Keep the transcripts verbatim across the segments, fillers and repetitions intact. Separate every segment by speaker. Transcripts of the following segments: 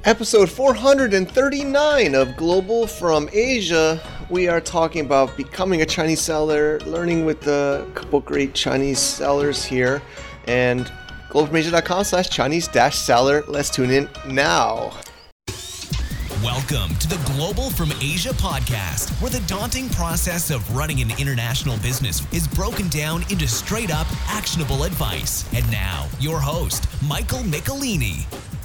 Speaker 1: Episode four hundred thirty-nine of Global from Asia. We are talking about becoming a Chinese seller, learning with a couple great Chinese sellers here, and global from asia dot com slash Chinese dash seller. Let's tune in now.
Speaker 2: Welcome to the Global from Asia podcast, where the daunting process of running an international business is broken down into straight up actionable advice. And now, your host, Michael Michelini.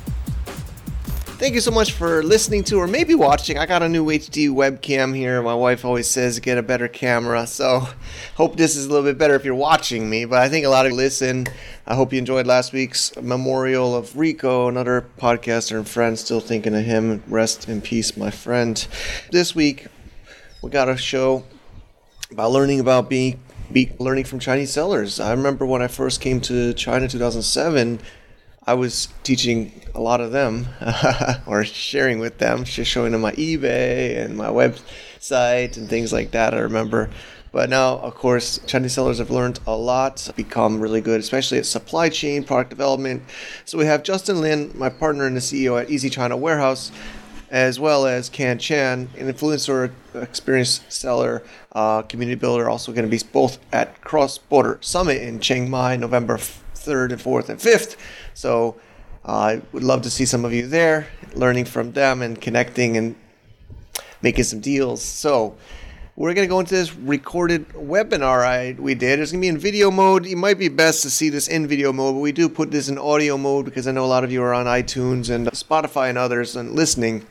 Speaker 1: Thank you so much for listening to or maybe watching. I got a new H D webcam here. My wife always says get a better camera, so hope this is a little bit better if you're watching me. But I think a lot of you listen. I hope you enjoyed last week's memorial of Rico, another podcaster and friend. Still thinking of him. Rest in peace, my friend. This week, we got a show about learning about being be learning from Chinese sellers. I remember when I first came to China in two thousand seven, I was teaching a lot of them or sharing with them, just showing them my eBay and my website and things like that, I remember. But now, of course, Chinese sellers have learned a lot, become really good, especially at supply chain, product development. So we have Justin Lin, my partner and the C E O at Easy China Warehouse, as well as Kan Chan, an influencer, experienced seller, uh, community builder, also going to be both at Cross Border Summit in Chiang Mai, November third and fourth and fifth. So uh, I would love to see some of you there, learning from them and connecting and making some deals. So we're going to go into this recorded webinar I we did. It's going to be in video mode. It might be best to see this in video mode, but we do put this in audio mode because I know a lot of you are on iTunes and Spotify and others and listening.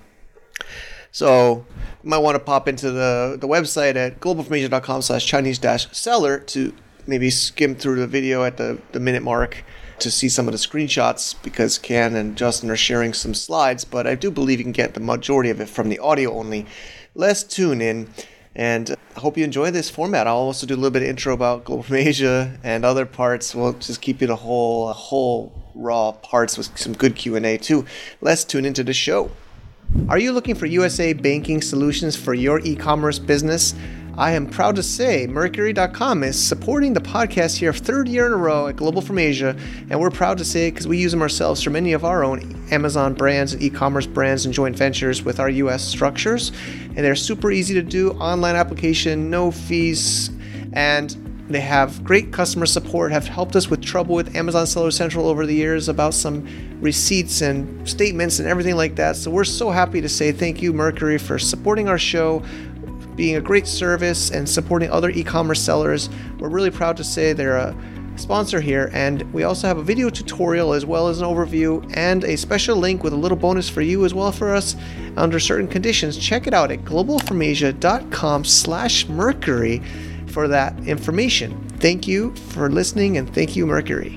Speaker 1: So you might want to pop into the, the website at global from asia dot com slash Chinese dash seller to maybe skim through the video at the, the minute mark to see some of the screenshots, because Kan and Justin are sharing some slides, but I do believe you can get the majority of it from the audio only. Let's tune in, and I hope you enjoy this format. I'll also do a little bit of intro about Global from Asia and other parts. We'll just keep it a whole, a whole raw parts with some good Q and A too. Let's tune into the show. Are you looking for U S A banking solutions for your e-commerce business? I am proud to say Mercury dot com is supporting the podcast here third year in a row at Global from Asia, and we're proud to say it because we use them ourselves for many of our own Amazon brands and e-commerce brands and joint ventures with our U S structures, and they're super easy to do, online application, no fees, and they have great customer support, have helped us with trouble with Amazon Seller Central over the years about some receipts and statements and everything like that. So we're so happy to say thank you, Mercury, for supporting our show, being a great service and supporting other e-commerce sellers. We're really proud to say they're a sponsor here, and we also have a video tutorial as well as an overview and a special link with a little bonus for you as well for us under certain conditions. Check it out at global from asia dot com slash Mercury for that information. Thank you for listening, and thank you, Mercury.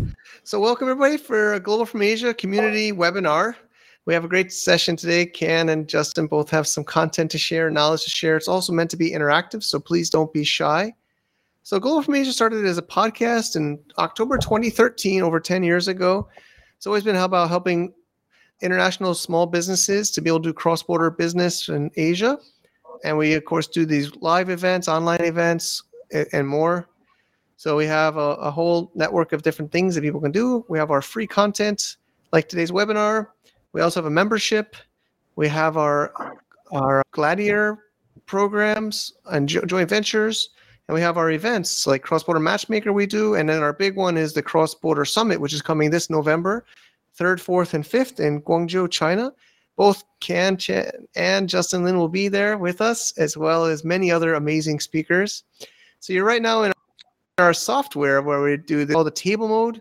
Speaker 1: So welcome everybody for a Global from Asia community webinar. We have a great session today. Kan and Justin both have some content to share, knowledge to share. It's also meant to be interactive, so please don't be shy. So Global from Asia started as a podcast in October twenty thirteen, over ten years ago. It's always been about helping international small businesses to be able to do cross-border business in Asia. And we, of course, do these live events, online events, and more. So we have a, a whole network of different things that people can do. We have our free content, like today's webinar. We also have a membership. We have our our Gladiator programs and jo- joint ventures, and we have our events like Cross Border Matchmaker we do, and then our big one is the Cross Border Summit, which is coming this November, third, fourth, and fifth in Guangzhou, China. Both Kan Chan and Justin Lin will be there with us, as well as many other amazing speakers. So you're right now in our software where we do the, all the table mode.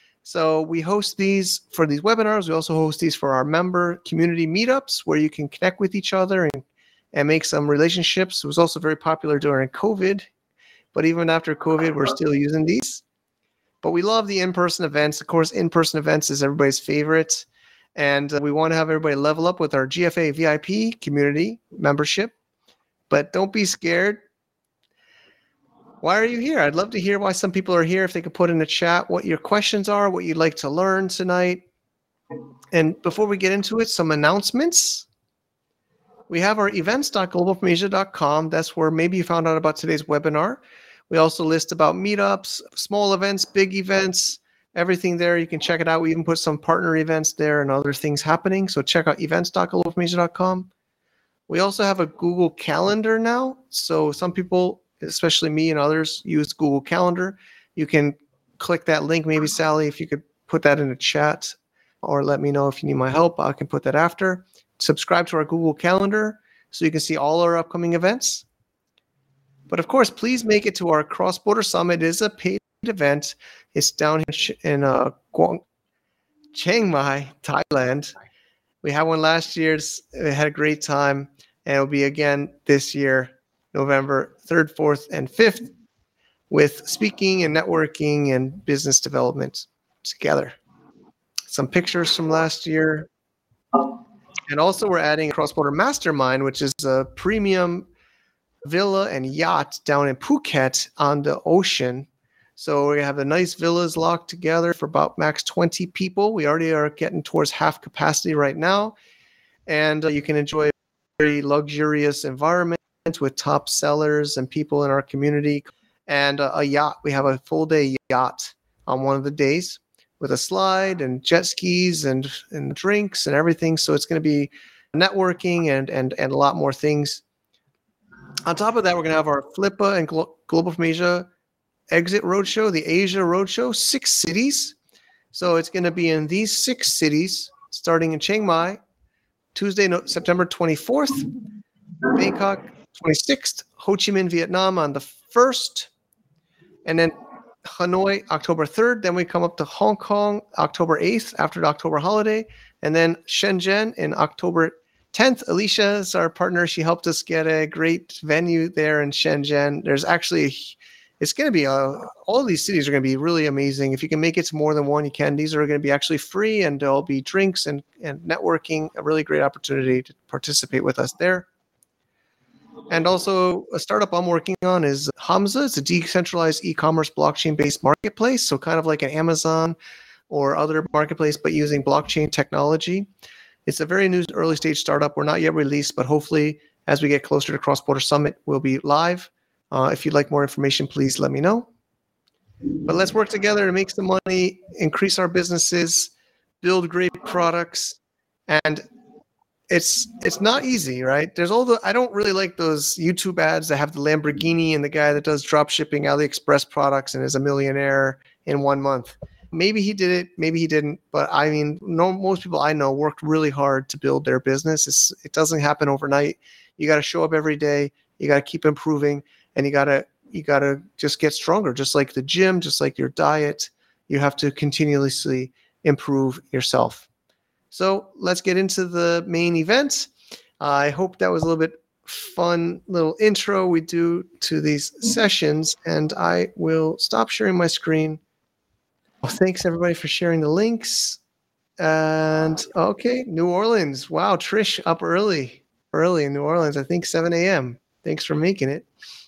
Speaker 1: So we host these for these webinars. We also host these for our member community meetups where you can connect with each other and, and make some relationships. It was also very popular during COVID, but even after COVID, we're still using these. But we love the in-person events. Of course, in-person events is everybody's favorite. And uh, we want to have everybody level up with our G F A V I P community membership. But don't be scared. Why are you here? I'd love to hear why some people are here. If they could put in the chat what your questions are, what you'd like to learn tonight. And before we get into it, some announcements. We have our events dot global from asia dot com. That's where maybe you found out about today's webinar. We also list about meetups, small events, big events, everything there. You can check it out. We even put some partner events there and other things happening. So check out events dot global from asia dot com. We also have a Google Calendar now. So some people, especially me and others, use Google Calendar. You can click that link. Maybe Sally, if you could put that in the chat, or let me know if you need my help. I can put that after. Subscribe to our Google Calendar so you can see all our upcoming events. But of course, please make it to our Cross Border Summit. It is a paid event. It's down here in uh, Guang, Chiang Mai, Thailand. We had one last year. We had a great time. And it'll be again this year, November third, fourth, and fifth, with speaking and networking and business development together. Some pictures from last year. And also we're adding a Cross-Border Mastermind, which is a premium villa and yacht down in Phuket on the ocean. So we have the nice villas locked together for about max twenty people. We already are getting towards half capacity right now. And uh, you can enjoy a very luxurious environment with top sellers and people in our community. And uh, a yacht. We have a full day yacht on one of the days with a slide and jet skis and, and drinks and everything. So it's going to be networking and, and, and a lot more things. On top of that, we're going to have our Flippa and Glo- Global from Asia Exit Roadshow, the Asia Roadshow, six cities. So it's going to be in these six cities, starting in Chiang Mai, Tuesday, no, September twenty-fourth, Bangkok, twenty-sixth, Ho Chi Minh, Vietnam on the first, and then Hanoi, October third. Then we come up to Hong Kong, October eighth, after the October holiday, and then Shenzhen in October tenth. Alicia is our partner. She helped us get a great venue there in Shenzhen. There's actually, it's going to be, a, all these cities are going to be really amazing. If you can make it to more than one, you can. These are going to be actually free, and there'll be drinks and, and networking, a really great opportunity to participate with us there. And also a startup I'm working on is Hamza. It's a decentralized e-commerce blockchain-based marketplace. So kind of like an Amazon or other marketplace, but using blockchain technology. It's a very new early stage startup. We're not yet released, but hopefully as we get closer to Cross Border Summit, we'll be live. Uh, if you'd like more information, please let me know. But let's work together to make some money, increase our businesses, build great products, and it's it's not easy, right? There's all the, I don't really like those YouTube ads that have the Lamborghini and the guy that does drop shipping AliExpress products and is a millionaire in one month. Maybe he did it, maybe he didn't. But I mean, no, most people I know worked really hard to build their business. It's, it doesn't happen overnight. You got to show up every day. You got to keep improving, and you got to you got to just get stronger. Just like the gym, just like your diet, you have to continuously improve yourself. So let's get into the main event. Uh, I hope that was a little bit fun little intro we do to these sessions, and I will stop sharing my screen. Well, thanks everybody for sharing the links. And okay, New Orleans. Wow, Trish up early, early in New Orleans. I think seven a.m. Thanks for making it.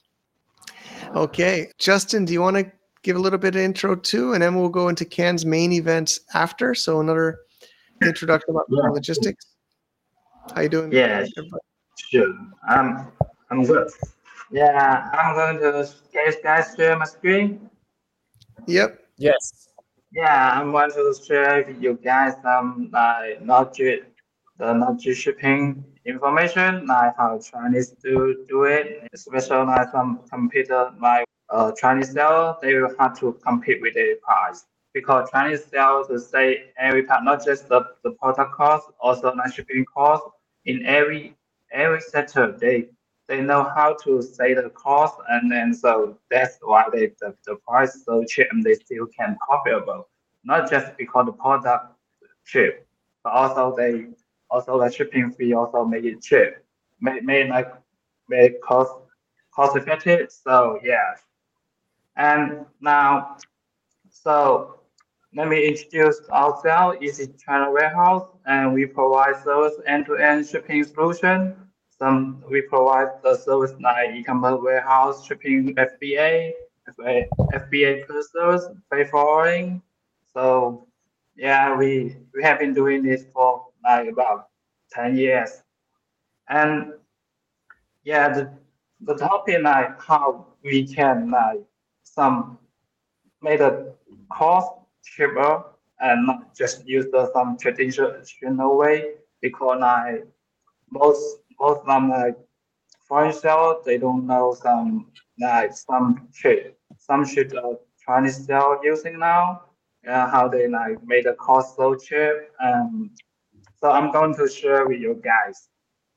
Speaker 1: Okay, Justin, do you want to give a little bit of intro too, and then we'll go into Can's main events after. So another introduction about yeah. logistics. How you doing?
Speaker 3: Yeah,
Speaker 1: everybody?
Speaker 3: Sure. I'm I'm good. Yeah, I'm going to can you guys share my screen?
Speaker 1: Yep.
Speaker 4: Yes.
Speaker 3: Yeah, I'm going to share with you guys some like not the not shipping information, like how Chinese do do it, especially like some computer like uh Chinese seller, they will have to compete with the price. Because Chinese sellers will say every part, not just the, the product cost, also the shipping cost. In every every sector, they they know how to say the cost, and then so that's why they the, the price is so cheap, and they still can profitable. Not just because the product cheap, but also they also the shipping fee also make it cheap, make make like make cost cost effective. So yeah, and now so. Let me introduce ourselves. Easy China Warehouse, and we provide service end-to-end shipping solution. Some we provide the service like e-commerce warehouse, shipping F B A, F B A plus service, freight forwarding. So yeah, we we have been doing this for like about ten years, and yeah, the the topic like how we can like some make the cost cheaper and not just use the some traditional way because I most most of them like foreign seller they don't know some like some shit some shit uh, Chinese seller using now uh, how they like made the cost so cheap. Um, so I'm going to share with you guys.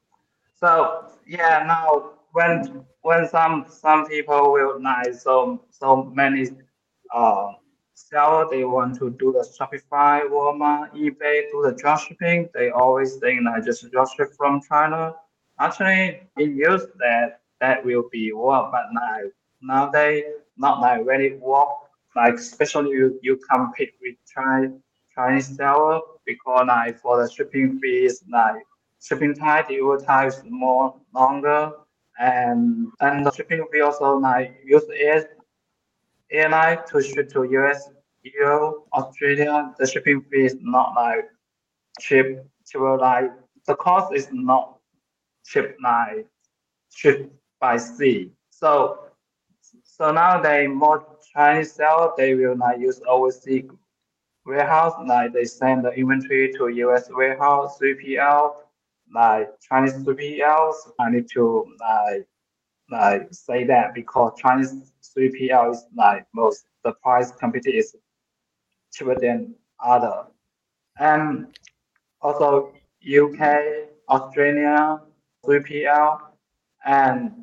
Speaker 3: So yeah, now when when some some people will like so so many uh seller they want to do the Shopify, Walmart, eBay, do the dropshipping, they always think that just dropship from China. Actually, in use that that will be work, but now nowadays not like very work. Like especially you you compete with China Chinese seller because like for the shipping fees like shipping time, delivery time is more longer, and and the shipping fee also like use air airline to ship to U S, Europe, Australia. The shipping fee is not like cheap, cheaper like the cost is not cheap like shipped by sea. So so nowadays more Chinese seller they will not use overseas warehouse, like they send the inventory to U S warehouse, three P L, like Chinese three P Ls. I need to like like say that because Chinese three P L is like most the price computer is cheaper than other. And also U K, Australia, three P L, and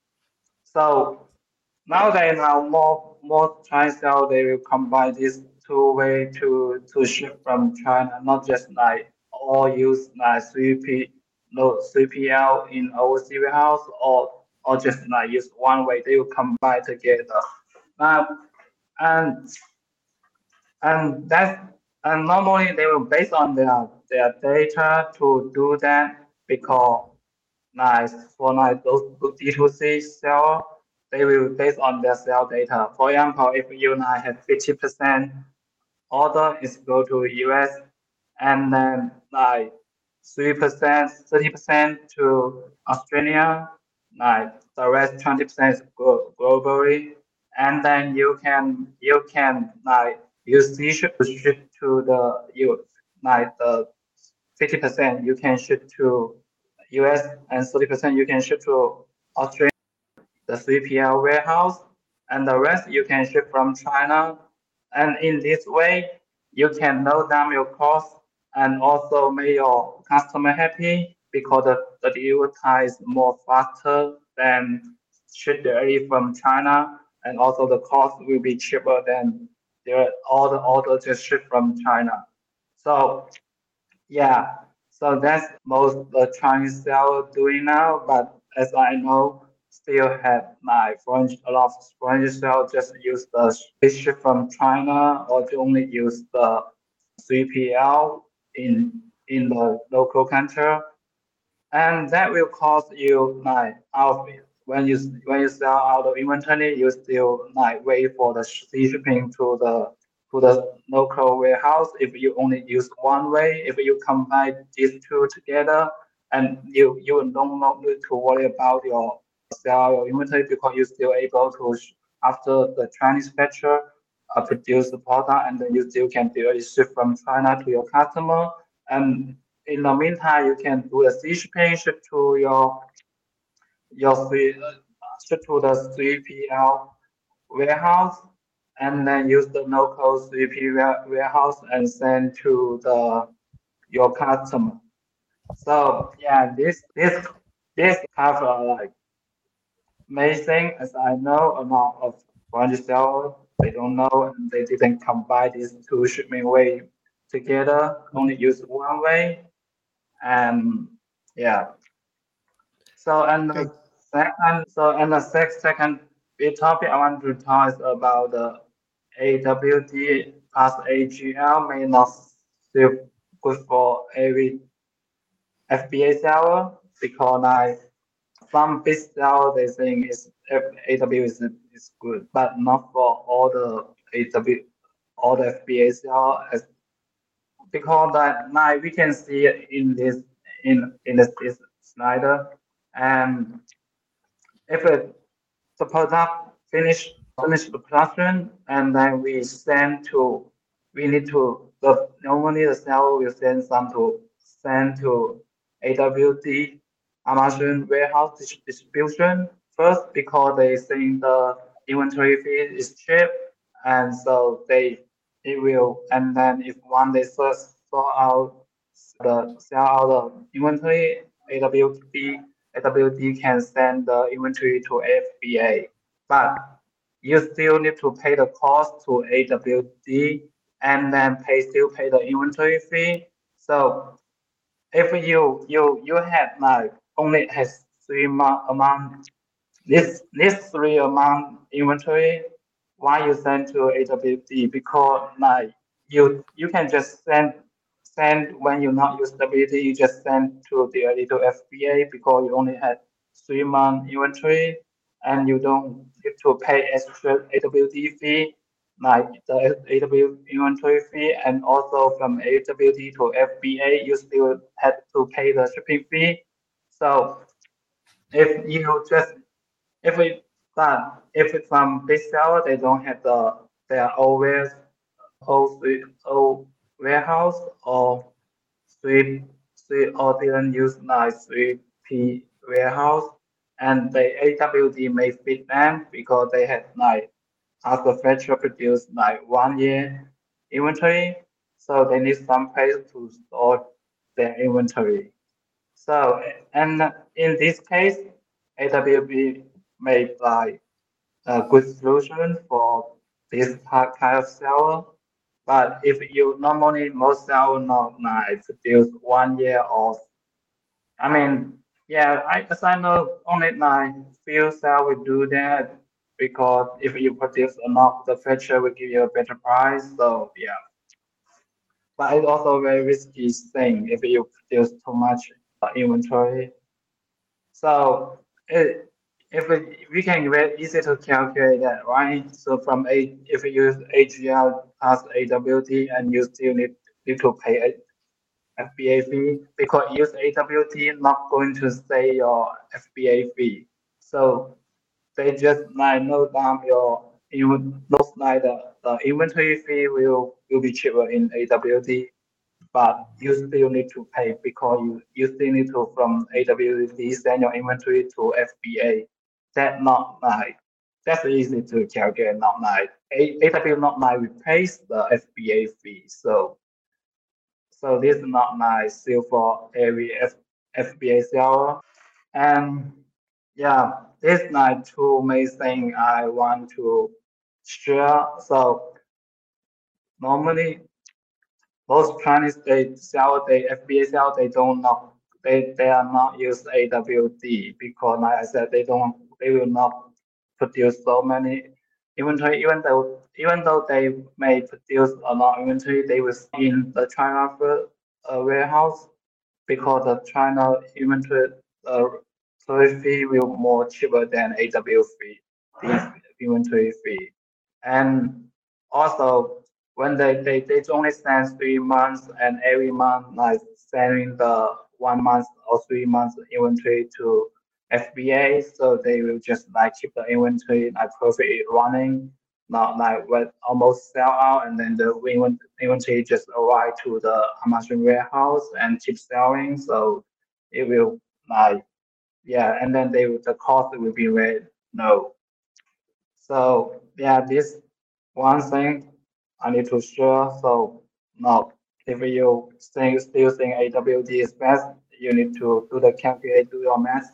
Speaker 3: so nowadays now more more Chinese sell they will combine these two way to to ship from China, not just like all use like three P no three P L in overseas warehouse or or just like use one way. They will combine together. Now and and that's and normally they will based on their their data to do that because like for like those D two C seller, they will based on their sale data. For example, if you now have fifty percent order is go to U S and then like three percent, thirty percent to Australia, like the rest twenty percent is glo- globally. And then you can you can like use this to ship to the you like the fifty percent you can ship to U S and thirty percent you can ship to Australia, the three P L warehouse, and the rest you can ship from China. And in this way, you can low down your cost and also make your customer happy because the, the delivery time is more faster than ship directly from China, and also the cost will be cheaper than the all the order just ship from China. So yeah, so that's most the Chinese seller doing now. But as I know, still have my foreign a lot of foreign seller just use the ship from China or they only use the three P L in in the local country, and that will cost you like out when you when you sell out of inventory, you still like wait for the shipping to the to the local warehouse. If you only use one way, if you combine these two together, and you you don't need to worry about your sell your inventory because you're still able to after the Chinese manufacturer uh, produce the product, and then you still can directly ship from China to your customer. And in the meantime, you can do a C shipping ship to your your three, uh, ship to the three P L warehouse, and then use the local three P warehouse and send to the your customer. So yeah, this this this have a like amazing as I know a lot of foreign sellers they don't know and they didn't combine these two shipping way together, only use one way. And yeah. So and
Speaker 1: Okay.
Speaker 3: the second so and the six, second big topic I want to talk is about the A W D plus A G L may not still good for every F B A seller because like some big seller they think is A W is is good, but not for all the A W all the F B A seller as because that now we can see in this in in this, this slider and if it, the product finish finish the production and then we send to we need to the normally the seller will send some to send to A W D Amazon warehouse dis- distribution first because they think the inventory fee is cheap, and so they it will and then if one they first sort out the sell out the inventory, A W D A W D can send the inventory to F B A, but you still need to pay the cost to A W D and then pay still pay the inventory fee. So if you you you had like only has three month amount this this three amount inventory, why you send to A W D? Because like you you can just send send when you not use W D, you just send to the to F B A because you only had three month inventory and you don't need to pay extra A W D fee like the A W inventory fee, and also from A W D to F B A you still had to pay the shipping fee. So if you just if we but if it's some big seller, they don't have the their always old three old warehouse or three three or didn't use like three P warehouse, and the A W D may fit them because they had like as the fetcher produce like one year inventory, so they need some place to store their inventory. So, and in this case, A W D may buy a good solution for this type kind of seller. But if you normally most seller not like produce one year of, I mean, yeah, I as I know only like few seller will do that because if you produce enough, the fetcher will give you a better price. So yeah, but it's also a very risky thing if you produce too much uh, inventory. So it, if it, we can very easy to calculate that, right? So from a if you use A G L plus A W D and you still need, need to pay a F B A fee because use A W D not going to say your F B A fee. So they just like note down your even looks like the, the inventory fee will will be cheaper in A W D, but you still need to pay because you, you still need to from A W D send your inventory to F B A. That not like that's easy to calculate. Not like A, AW not like replace the F B A fee. So so this is not like still for every F, FBA seller. And yeah, this like two main thing I want to share. So normally most Chinese they sell they F B A sell they don't not they they are not use A W D because like I said they don't they will not produce so many inventory even though even though they may produce a lot of inventory they will in the China uh, warehouse because the China inventory uh, storage fee will more cheaper than A W fee this inventory fee, and also when they, they, they only send three months and every month like sending the one month or three months inventory to F B A, so they will just like keep the inventory like perfectly running, not like when almost sell out and then the inventory just arrive to the Amazon warehouse and keep selling. So it will like yeah, and then they will, the cost will be very low. So yeah, this one thing I need to share. So now, if you think still think A W D is best, you need to do the calculate, do your math.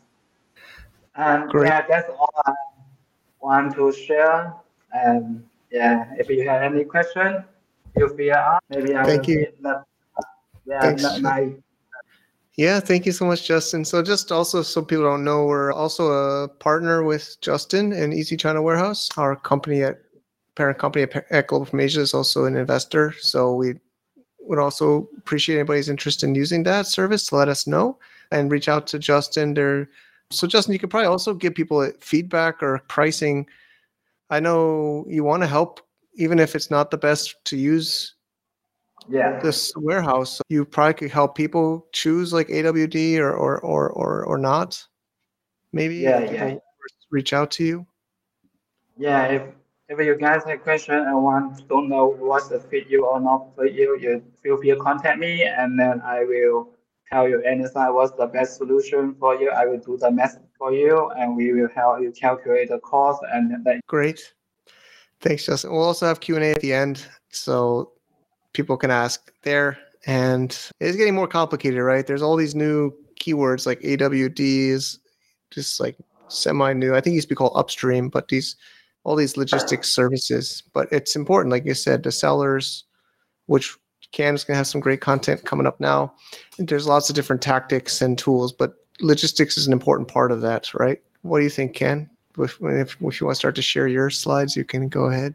Speaker 3: And
Speaker 1: Great.
Speaker 3: yeah, that's all I want to share. And yeah, if you have any question, feel free to ask. Maybe I
Speaker 1: Thank
Speaker 3: will
Speaker 1: you.
Speaker 3: be not, yeah,
Speaker 1: Thanks.
Speaker 3: not my
Speaker 1: Yeah, thank you so much, Justin. So just also so people don't know, we're also a partner with Justin and Easy China Warehouse. Our company at parent company at, at Global from Asia is also an investor. So we would also appreciate anybody's interest in using that service to let us know and reach out to Justin. There. So Justin, you could probably also give people feedback or pricing. I know you want to help, even if it's not the best to use
Speaker 3: yeah.
Speaker 1: this warehouse. You probably could help people choose like A W D or or or or, or not. Maybe
Speaker 3: Yeah,
Speaker 1: if people
Speaker 3: yeah.
Speaker 1: reach out to you.
Speaker 3: Yeah, if if you guys have question and want don't know what's the fit you or not for you, you feel free to contact me, and then I will tell you anytime what's the best solution for you. I will do the math for you, and we will help you calculate the cost and then.
Speaker 1: Great. Thanks, Justin. We'll also have Q and A at the end, so people can ask there. And it's getting more complicated, right? There's all these new keywords like A W D is just like semi-new. I think it used to be called upstream, but these all these logistics services. But it's important, like you said, the sellers, which Can's going to have some great content coming up now. And there's lots of different tactics and tools, but logistics is an important part of that, right? What do you think, Can? If, if, if you want to start to share your slides, you can go ahead.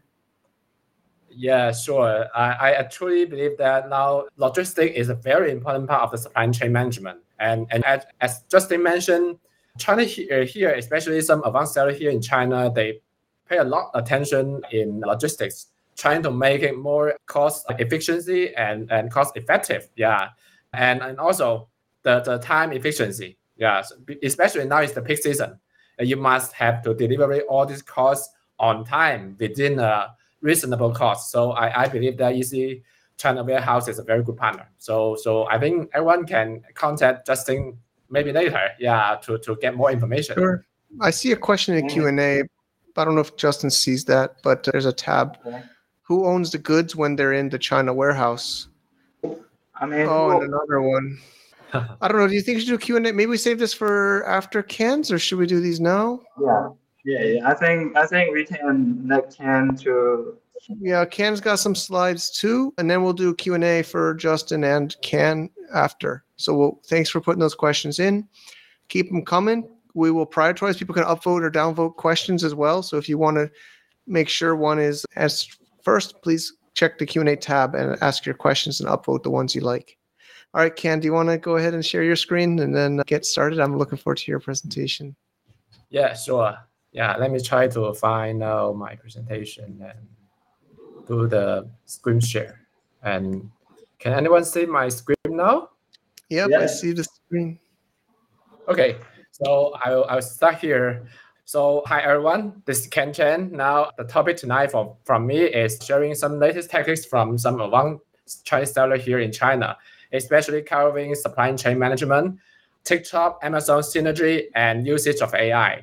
Speaker 4: Yeah, sure. I, I truly believe that now logistics is a very important part of the supply chain management. And, and as, as Justin mentioned, China here, here, especially some advanced sellers here in China, they pay a lot of attention in logistics, trying to make it more cost efficiency and, and cost effective. Yeah. And, and also the, the time efficiency. Yeah. So especially now is the peak season. You must have to deliver all these costs on time within a reasonable cost. So I, I believe that Easy China Warehouse is a very good partner. So so I think everyone can contact Justin maybe later, yeah, to, to get more information.
Speaker 1: Sure. I see a question in Q and A. I don't know if Justin sees that, but there's a tab. Who owns the goods when they're in the China warehouse?
Speaker 3: I mean,
Speaker 1: oh, and another one. I don't know. Do you think we should do Q and A? Maybe we save this for after Can's, or should we do these now?
Speaker 3: Yeah, yeah, yeah. I think I think we can let Can to.
Speaker 1: Yeah, Can's got some slides too, and then we'll do Q and A for Justin and Can after. So we'll, thanks for putting those questions in. Keep them coming. We will prioritize. People can upvote or downvote questions as well. So if you want to make sure one is asked first, please check the Q and A tab and ask your questions and upvote the ones you like. All right, Can, do you want to go ahead and share your screen and then get started? I'm looking forward to your presentation.
Speaker 4: Yeah, sure. Yeah, let me try to find out my presentation and do the screen share. And can anyone see my screen now?
Speaker 1: Yep, yeah. I see the screen.
Speaker 4: Okay, so I'll, I'll start here. So hi, everyone. This is Ken Chen. Now, the topic tonight from, from me is sharing some latest tactics from some advanced Chinese sellers here in China, especially covering supply chain management, TikTok, Amazon synergy, and usage of A I.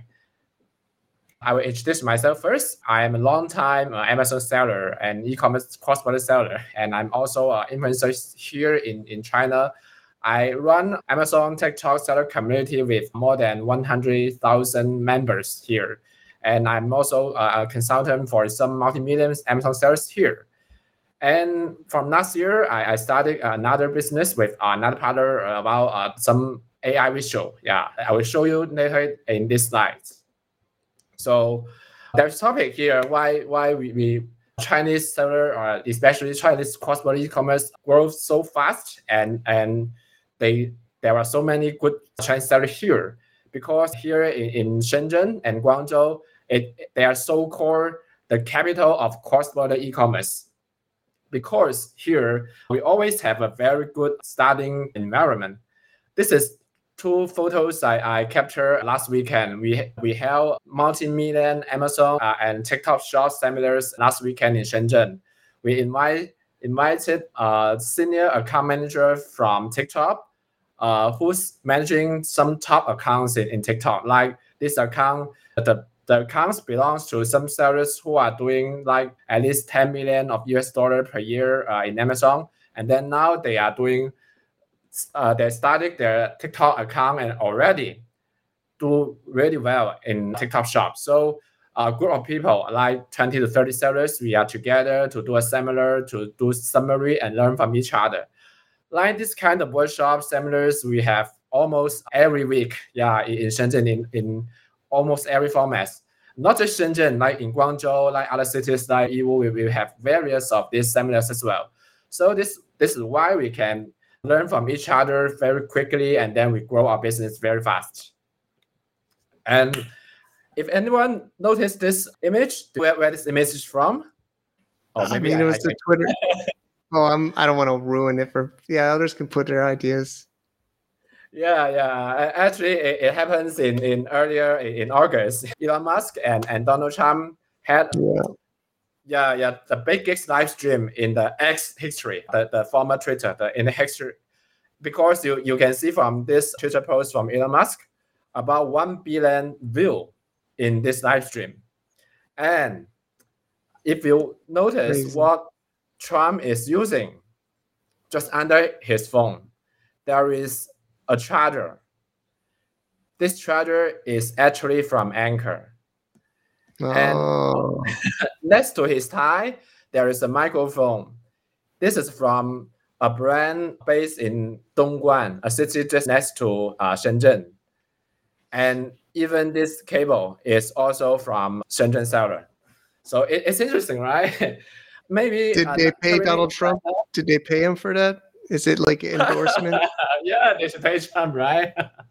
Speaker 4: I will introduce myself first. I am a long-time uh, Amazon seller and e-commerce cross-border seller, and I'm also an influencer here in, in China. I run Amazon TikTok seller community with more than one hundred thousand members here. And I'm also a consultant for some multi-million Amazon sellers here. And from last year, I, I started another business with another partner about uh, some A I visual. Yeah, I will show you later in this slides. So there's a topic here why why we, we Chinese seller, uh, especially Chinese cross-border e-commerce, grows so fast, and and they there are so many good Chinese sellers here because here in, in Shenzhen and Guangzhou, it they are so-called the capital of cross-border e-commerce. Because here we always have a very good starting environment. This is two photos I, I captured last weekend. We we held multi-million Amazon uh, and TikTok Shop seminars last weekend in Shenzhen. We invite, invited a senior account manager from TikTok uh, who's managing some top accounts in, in TikTok. Like this account, the The accounts belongs to some sellers who are doing like at least ten million of U S dollar per year uh, in Amazon. And then now they are doing, uh, they started their TikTok account and already do really well in TikTok Shop. So a group of people, like twenty to thirty sellers, we are together to do a seminar, to do summary and learn from each other. Like this kind of workshop seminars, we have almost every week, yeah, in Shenzhen, in, in almost every format. Not just Shenzhen, like in Guangzhou, like other cities like Yiwu, we will have various of these seminars as well. So this, this is why we can learn from each other very quickly, and then we grow our business very fast. And if anyone noticed this image, where, where this image is from?
Speaker 1: Oh, maybe I mean, it was I, the I, Twitter. oh, I'm, I don't want to ruin it for, yeah, others can put their ideas.
Speaker 4: Yeah, yeah. Actually, it, it happens in, in earlier in August. Elon Musk and, and Donald Trump had
Speaker 1: yeah.
Speaker 4: yeah, yeah, the biggest live stream in the X history, the, the former Twitter, the in the history, because you, you can see from this Twitter post from Elon Musk, about one billion view in this live stream. And if you notice Crazy. What Trump is using, just under his phone, there is a charger. This charger is actually from Anker.
Speaker 1: Oh.
Speaker 4: And next to his tie, there is a microphone. This is from a brand based in Dongguan, a city just next to uh, Shenzhen. And even this cable is also from Shenzhen seller. So it, it's interesting, right? Maybe
Speaker 1: did they uh, pay Donald Trump? Did they pay him for that? Is it like an endorsement?
Speaker 4: Yeah, they should pay Trump, right?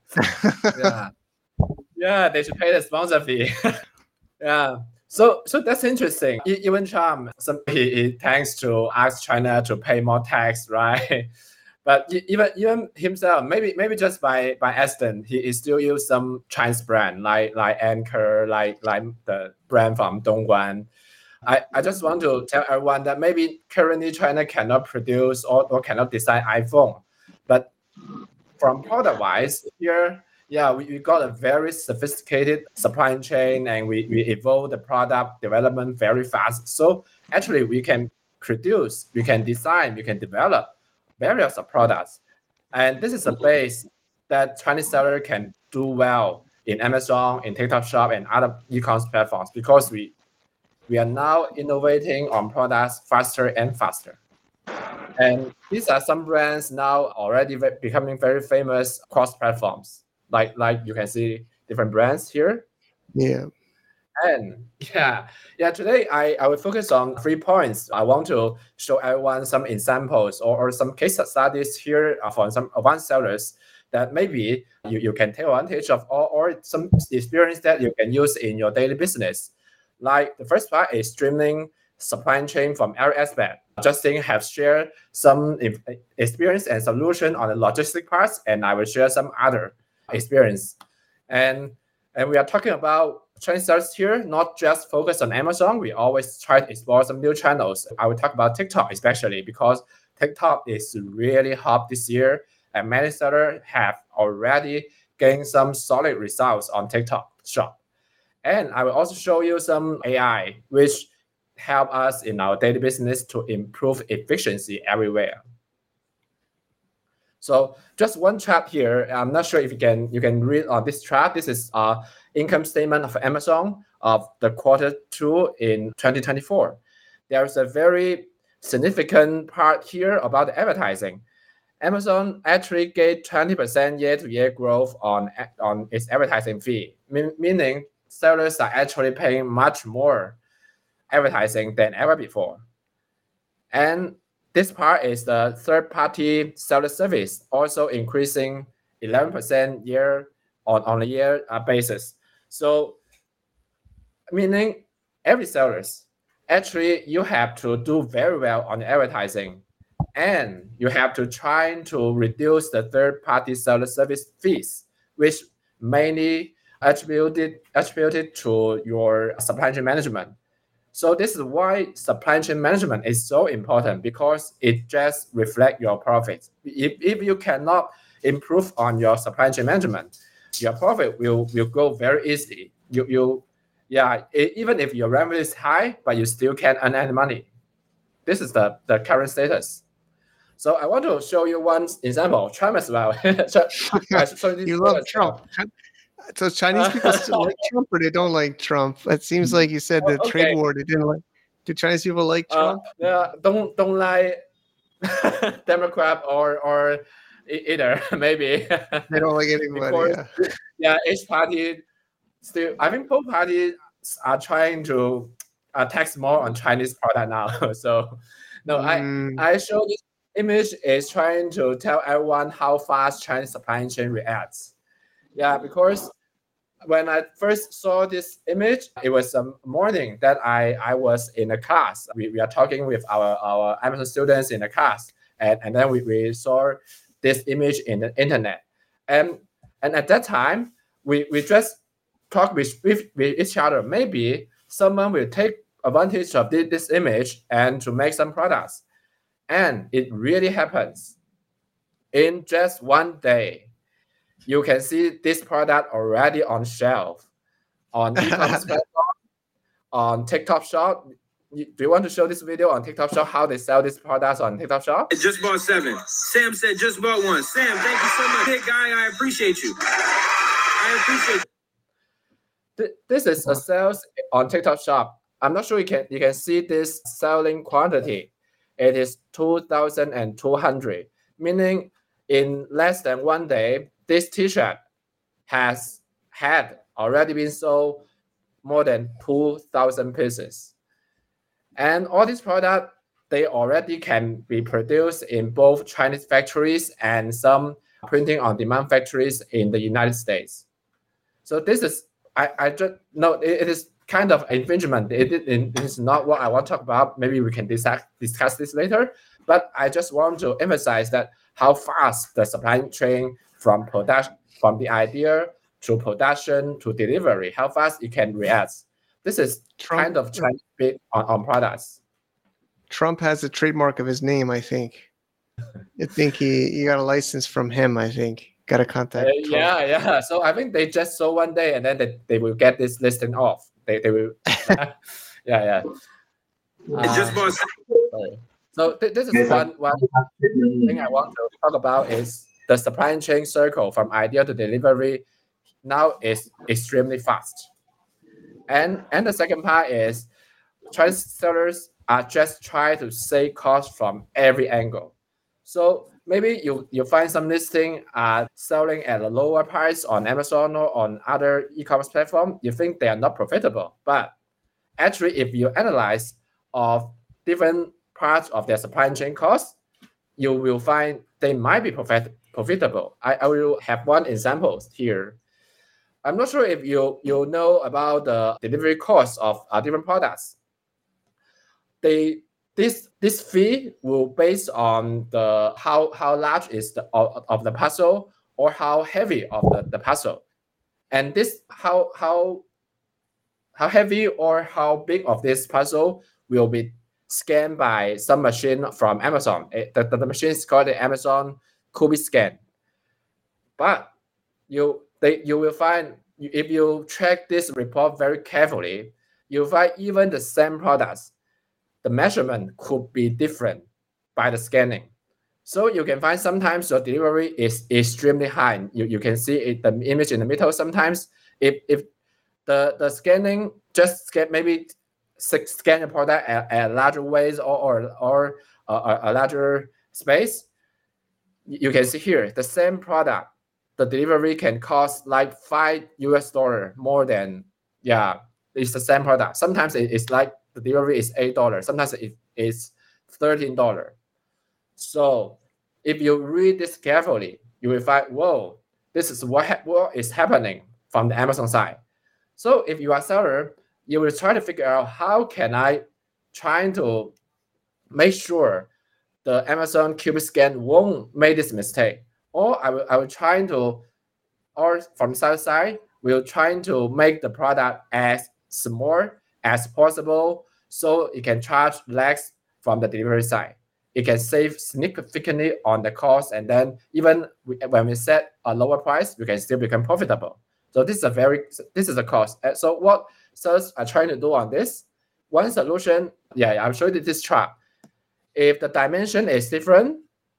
Speaker 4: yeah, yeah, they should pay the sponsor fee. yeah, so so that's interesting. Even Trump, some he, he thanks to ask China to pay more tax, right? But even even himself, maybe maybe just by by accident, he, he still use some Chinese brand like like Anker, like like the brand from Dongguan. I, I just want to tell everyone that maybe currently China cannot produce or, or cannot design iPhone, but from product wise here, yeah, we, we got a very sophisticated supply chain and we, we evolve the product development very fast. So actually we can produce, we can design, we can develop various of products. And this is a base that Chinese seller can do well in Amazon, in TikTok Shop and other e-commerce platforms because we We are now innovating on products faster and faster. And these are some brands now already becoming very famous across platforms. Like, like you can see different brands here.
Speaker 1: Yeah.
Speaker 4: And yeah, yeah. Today I, I will focus on three points. I want to show everyone some examples or, or some case studies here for some advanced sellers that maybe you, you can take advantage of or, or some experience that you can use in your daily business. Like the first part is streamlining supply chain from every aspect. Justin has shared some experience and solution on the logistic parts, and I will share some other experience. And and we are talking about Chinese sellers here, not just focus on Amazon. We always try to explore some new channels. I will talk about TikTok especially because TikTok is really hot this year, and many sellers have already gained some solid results on TikTok Shop. And I will also show you some A I, which help us in our daily business to improve efficiency everywhere. So just one chart here. I'm not sure if you can you can read on this chart. This is uh income statement of Amazon of the quarter two in twenty twenty-four. There's a very significant part here about the advertising. Amazon actually gave twenty percent year-to-year growth on on its advertising fee, meaning sellers are actually paying much more advertising than ever before. And this part is the third-party seller service, also increasing eleven percent year on, on a year uh, basis. So meaning every sellers, actually you have to do very well on advertising and you have to try to reduce the third-party seller service fees, which mainly attributed attributed to your supply chain management. So this is why supply chain management is so important because it just reflects your profits. If, if you cannot improve on your supply chain management, your profit will, will grow very easily. You you yeah, it, even if your revenue is high, but you still can't earn any money. This is the, the current status. So I want to show you one example, Trump as well. so,
Speaker 1: so you love Trump. Trump. So Chinese people still like Trump or they don't like Trump? It seems like you said the okay. trade war, they didn't like. Do Chinese people like Trump?
Speaker 4: Uh, yeah, don't don't like Democrat or or either maybe.
Speaker 1: They don't like anybody.
Speaker 4: Because, yeah. yeah, each party still. I think both parties are trying to uh, tax more on Chinese product now. so no, mm. I I show this image is trying to tell everyone how fast Chinese supply chain reacts. Yeah, because when I first saw this image, it was a morning that I, I was in a class. We, we are talking with our, our Amazon students in a class. And, and then we, we saw this image in the internet. And, and at that time, we, we just talked with, with, with each other. Maybe someone will take advantage of this, this image and to make some products. And it really happens. In just one day, you can see this product already on shelf, on e-commerce platform, on TikTok Shop. Do you want to show this video on TikTok Shop, how they sell these products on TikTok Shop?
Speaker 5: I just bought seven. Sam said just bought one. Sam, thank you so much. Hey, guy, I appreciate you. I appreciate you.
Speaker 4: This is a sales on TikTok Shop. I'm not sure you can you can see this selling quantity. It is two thousand two hundred, meaning in less than one day, this T-shirt has had already been sold more than two thousand pieces. And all these products, they already can be produced in both Chinese factories and some printing on demand factories in the United States. So this is, I, I just know it, it is kind of infringement. It, it, it is not what I want to talk about. Maybe we can discuss, discuss this later. But I just want to emphasize that how fast the supply chain from production, from the idea to production to delivery, how fast it can react. This is Trump, kind of Chinese bid on, on products.
Speaker 1: Trump has a trademark of his name, I think. I think he, he got a license from him, I think. Got a contact.
Speaker 4: Uh, yeah, yeah. So I think they just sold one day and then they, they will get this listing off. They they will. yeah, yeah.
Speaker 5: Uh, just bought.
Speaker 4: So th- this is one, one thing I want to talk about is the supply chain circle from idea to delivery now is extremely fast. And, and the second part is Chinese sellers are just trying to save cost from every angle. So maybe you, you find some listing are selling at a lower price on Amazon or on other e-commerce platform. You think they are not profitable. But actually, if you analyze of different parts of their supply chain costs, you will find they might be profit, profitable. I, I will have one example here. I'm not sure if you, you know about the delivery cost of uh, different products. They this this fee will based on the how how large is the of, of the parcel or how heavy of the, the parcel, and this how how how heavy or how big of this parcel will be scanned by some machine from Amazon. It, the, the machine is called the Amazon Kubiscan. But you they you will find if you track this report very carefully, you'll find even the same products, the measurement could be different by the scanning. So you can find sometimes your delivery is extremely high. You, you can see it, the image in the middle. Sometimes if, if the, the scanning just scan maybe scan the product at, at larger ways or, or, or a, a larger space, you can see here the same product, the delivery can cost like five U S dollar more than, yeah, it's the same product. Sometimes it, it's like the delivery is eight dollars. Sometimes it is thirteen dollars. So if you read this carefully, you will find, whoa, this is what, ha- what is happening from the Amazon side. So if you are a seller, you will try to figure out how can I try to make sure the Amazon Kubiscan won't make this mistake. Or I will, I will try to, or from sales side, we'll try to make the product as small as possible so it can charge less from the delivery side. It can save significantly on the cost, and then even when we set a lower price, we can still become profitable. So this is a very, this is a cost. So what sellers are trying to do on this, one solution, yeah, I'm showing you this chart. If the dimension is different,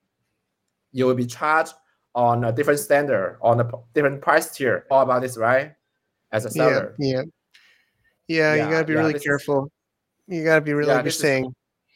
Speaker 4: you will be charged on a different standard, on a different price tier. All about this, right? As a seller.
Speaker 1: Yeah, yeah. Yeah, yeah you gotta be yeah, really careful. Is, you gotta be really, yeah, like you're saying.
Speaker 4: Is,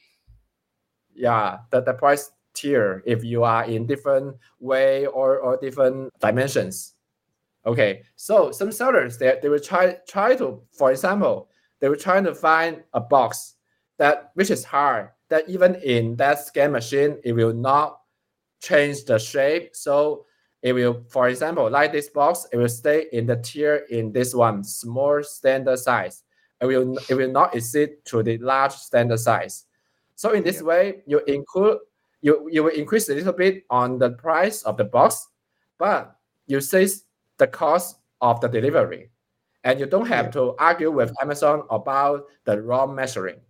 Speaker 4: yeah, the, the price tier, if you are in different way or, or different dimensions. Okay, so some sellers, they, they will try try to, for example, they will try to find a box that which is hard, that even in that scan machine, it will not change the shape. So it will, for example, like this box, it will stay in the tier in this one, small standard size. It will, it will not exceed to the large standard size. So in this yeah. way, you include you, you will increase a little bit on the price of the box, but you save the cost of the delivery. and you don't have
Speaker 1: Yeah.
Speaker 4: to argue with Amazon about the wrong measuring.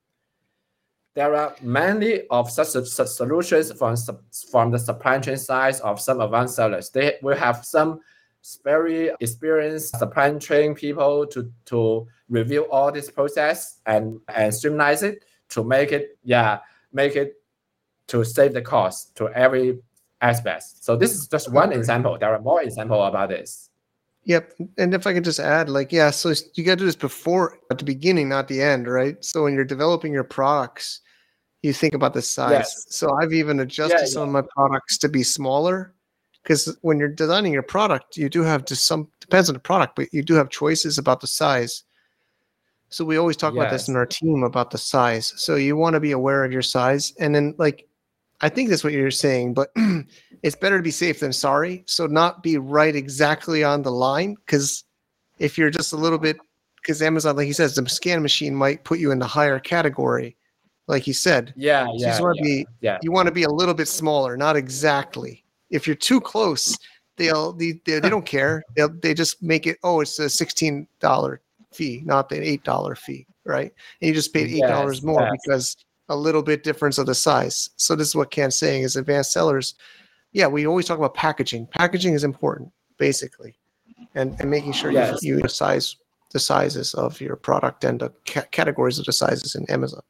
Speaker 4: There are many of such, such solutions from, from the supply chain side of some advanced sellers. They will have some very experienced supply chain people to, to review all this process and, and streamline it to make it, yeah, make it to save the cost to every aspect. So this is just one example. There are more examples about this.
Speaker 1: Yep. And if I could just add, like, yeah, so you got to do this before, at the beginning, not the end, right? So when you're developing your products, you think about the size.
Speaker 4: Yes.
Speaker 1: So I've even adjusted
Speaker 4: Yeah,
Speaker 1: some
Speaker 4: yeah.
Speaker 1: of my products to be smaller, because when you're designing your product, you do have to some, depends on the product, but you do have choices about the size. So we always talk about this
Speaker 4: Yes.
Speaker 1: in our team about the size. So you want to be aware of your size. And then, like, I think that's what you're saying, but it's better to be safe than sorry. So not be right exactly on the line, because if you're just a little bit, because Amazon, like he says, the scan machine might put you in the higher category, like he said.
Speaker 4: Yeah,
Speaker 1: So you
Speaker 4: yeah,
Speaker 1: just want to
Speaker 4: yeah,
Speaker 1: be,
Speaker 4: yeah.
Speaker 1: you want to be a little bit smaller, not exactly. If you're too close, they'll they, they, they don't care. They'll they just make it. Oh, it's a sixteen dollar fee, not the eight dollar fee, right? And you just paid eight dollars
Speaker 4: Yes,
Speaker 1: more
Speaker 4: yes.
Speaker 1: because a little bit difference of the size. So this is what Ken's saying is advanced sellers. Yeah, we always talk about packaging. Packaging is important, basically, and and making sure
Speaker 4: Yes.
Speaker 1: you you size the sizes of your product and the ca- categories of the sizes in Amazon.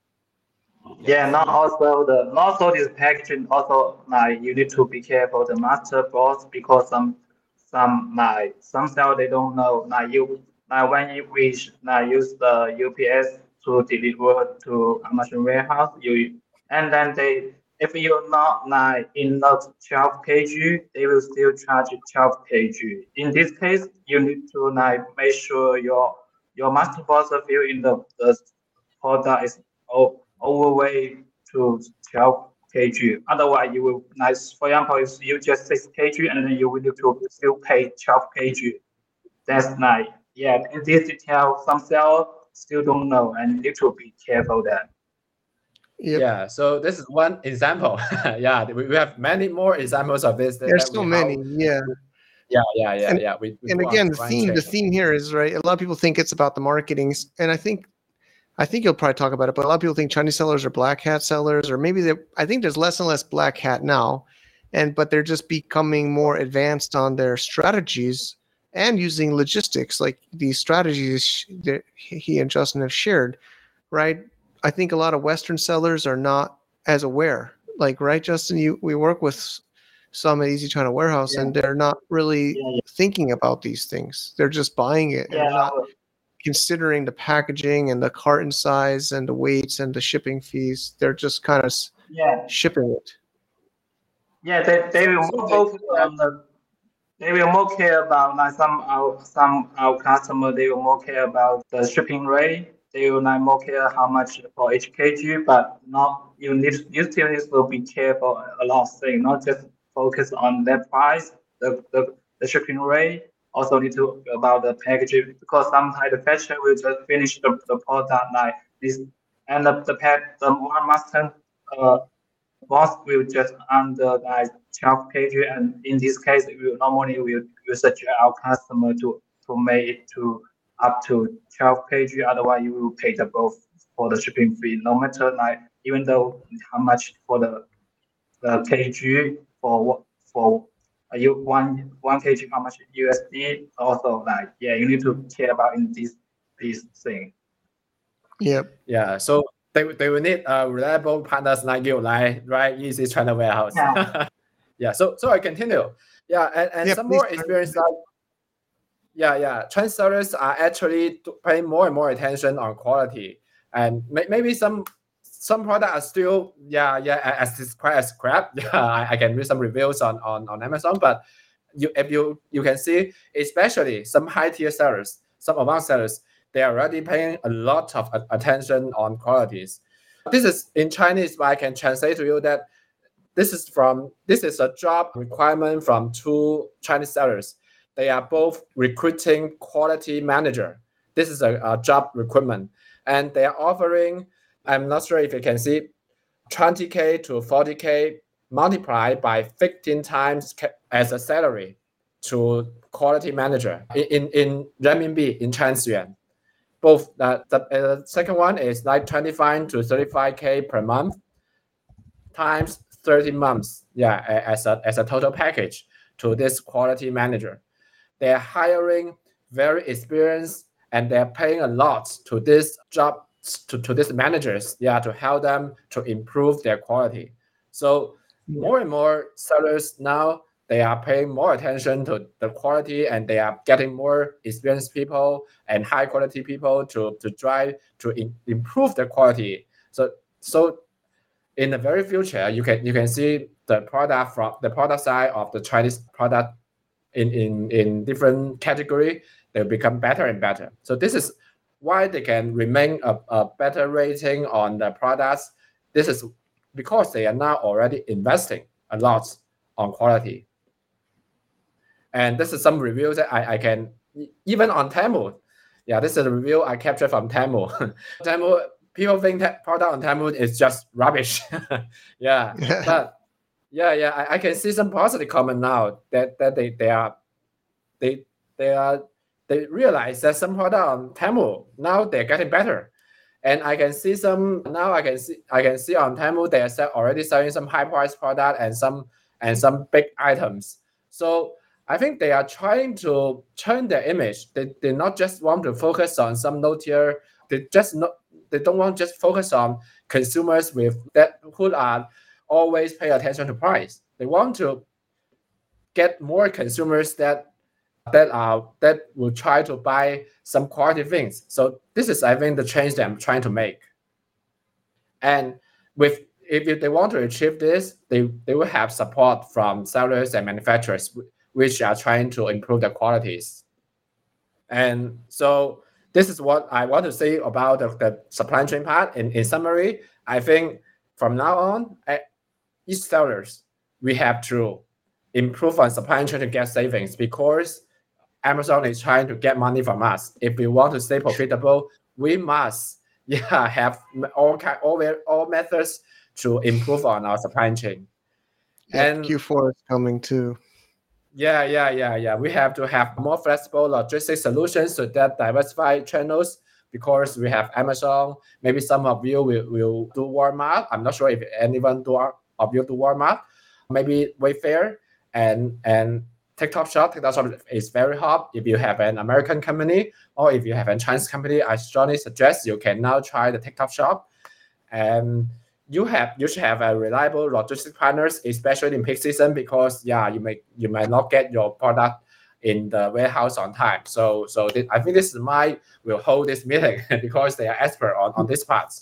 Speaker 3: Yeah, not also the not also this packaging. Also, like you need to be careful the master boards because some some like some sell they don't know. Like you like when you reach like use the U P S to deliver to Amazon warehouse, you and then they if you're not like in the twelve kilograms, they will still charge you twelve kilograms. In this case, you need to like make sure your your master board fill in the the product is o- overweight to twelve kilograms. Otherwise, you will, like, for example, if you just six kilograms and then you will need to still pay twelve kilograms. That's like, yeah, in this detail, some sellers still don't know and need to be careful there.
Speaker 1: Yep.
Speaker 4: Yeah, so this is one example. Yeah, we, we have many more examples of this. that-
Speaker 1: There's
Speaker 4: that
Speaker 1: so
Speaker 4: we
Speaker 1: many.
Speaker 4: how-
Speaker 1: Yeah.
Speaker 4: Yeah, yeah, yeah,
Speaker 1: And-
Speaker 4: yeah. We, we
Speaker 1: and
Speaker 4: do on
Speaker 1: again, the
Speaker 4: supply
Speaker 1: theme, the
Speaker 4: chain.
Speaker 1: theme here is right. A lot of people think it's about the marketing, and I think, I think you'll probably talk about it. But a lot of people think Chinese sellers are black hat sellers, or maybe they. I think there's less and less black hat now, and but they're just becoming more advanced on their strategies and using logistics, like these strategies that he and Justin have shared. Right. I think a lot of Western sellers are not as aware. Like, right, Justin, you we work with some at Easy China Warehouse,
Speaker 3: Yeah.
Speaker 1: and they're not really
Speaker 3: Yeah, yeah.
Speaker 1: thinking about these things. They're just buying it, and
Speaker 3: Yeah,
Speaker 1: they're not considering the packaging and the carton size and the weights and the shipping fees. They're just kind of
Speaker 3: yeah,
Speaker 1: shipping it.
Speaker 3: yeah. They they will
Speaker 4: So
Speaker 3: more
Speaker 4: they-
Speaker 3: focus on the. They will more care about like some our some our customer. They will more care about the shipping rate. They will like more care how much for each kg, but not you need you still need to be careful a lot of things, not just focus on that price, the, the, the shipping rate. Also need to about the packaging because sometimes the factory will just finish the, the product like this, and the the pack the one master uh boss will just under like twelve kg, and in this case, we will normally will will suggest our customer to to make it to up to twelve kg. Otherwise, you will pay the both for the shipping fee, no matter like even though how much for the the kg for what for uh, you one one kg how much U S D. Also, like yeah, you need to care about in this this thing.
Speaker 1: Yep.
Speaker 4: Yeah, so they, they will need uh, reliable partners like you, like right, Easy China Warehouse.
Speaker 3: Yeah.
Speaker 4: Yeah, so so I continue. Yeah, and, and
Speaker 1: Yeah,
Speaker 4: some
Speaker 1: please
Speaker 4: more
Speaker 1: go.
Speaker 4: experience like yeah, yeah. Chinese sellers are actually to- paying more and more attention on quality, and may, maybe some some products are still yeah yeah as described as crap. Yeah, I, I can read some reviews on, on, on Amazon, but you if you you can see, especially some high tier sellers, some advanced sellers, they are already paying a lot of a- attention on qualities. This is in Chinese, but I can translate to you that this is from this is a job requirement from two Chinese sellers. They are both recruiting quality manager. This is a, a job recruitment, and they are offering. I'm not sure if you can see, twenty K to forty K multiplied by fifteen times ca- as a salary to quality manager in, in, in renminbi, in Chinese yuan. Both uh, the uh, second one is like twenty-five to thirty-five K per month times thirty months, yeah, as a, as a total package to this quality manager. They're hiring very experienced and they're paying a lot to this job, to, to these managers, yeah, to help them to improve their quality. So more and more sellers now, they are paying more attention to the quality and they are getting more experienced people and high quality people to, to try to in, improve the quality. So so in the very future, you can you can see the product from the product side of the Chinese product in, in, in different category, they'll become better and better. So this is why they can remain a, a better rating on the products. This is because they are now already investing a lot on quality. And this is some reviews that I, I can, even on Temu. Yeah, this is a review I captured from Temu. Temu, people think that product on Temu is just rubbish. yeah, but yeah, yeah, I, I can see some positive comment now that, that they, they are, they, they are, they realize that some product on Temu, now they're getting better. And I can see some, now I can see, I can see on Temu, they are sell, already selling some high price product and some, and some big items. So I think they are trying to turn their image. They, they not just want to focus on some low tier. They just not, they don't want to just focus on consumers with that who are always pay attention to price. They want to get more consumers that that are that will try to buy some quality things. So this is, I think, the change that I'm trying to make. And with if they want to achieve this, they, they will have support from sellers and manufacturers, which are trying to improve the qualities. And so this is what I want to say about the, the supply chain part. In, in summary, I think from now on, each sellers, we have to improve on supply chain to get savings, because Amazon is trying to get money from us. If we want to stay profitable, we must yeah, have all, all, all methods to improve on our supply chain.
Speaker 1: Yeah,
Speaker 4: and
Speaker 1: Q four is coming too.
Speaker 4: Yeah, yeah, yeah, yeah. We have to have more flexible logistics solutions to that diversify channels, because we have Amazon. Maybe some of you will, will do Walmart. I'm not sure if anyone do, of you do Walmart. Maybe Wayfair and and TikTok Shop. TikTok Shop is very hot. If you have an American company or if you have a Chinese company, I strongly suggest you can now try the TikTok Shop. And you have you should have a reliable logistic partners, especially in peak season, because yeah, you may you might not get your product in the warehouse on time. So so th- I think this is my will hold this meeting because they are expert on, on this part.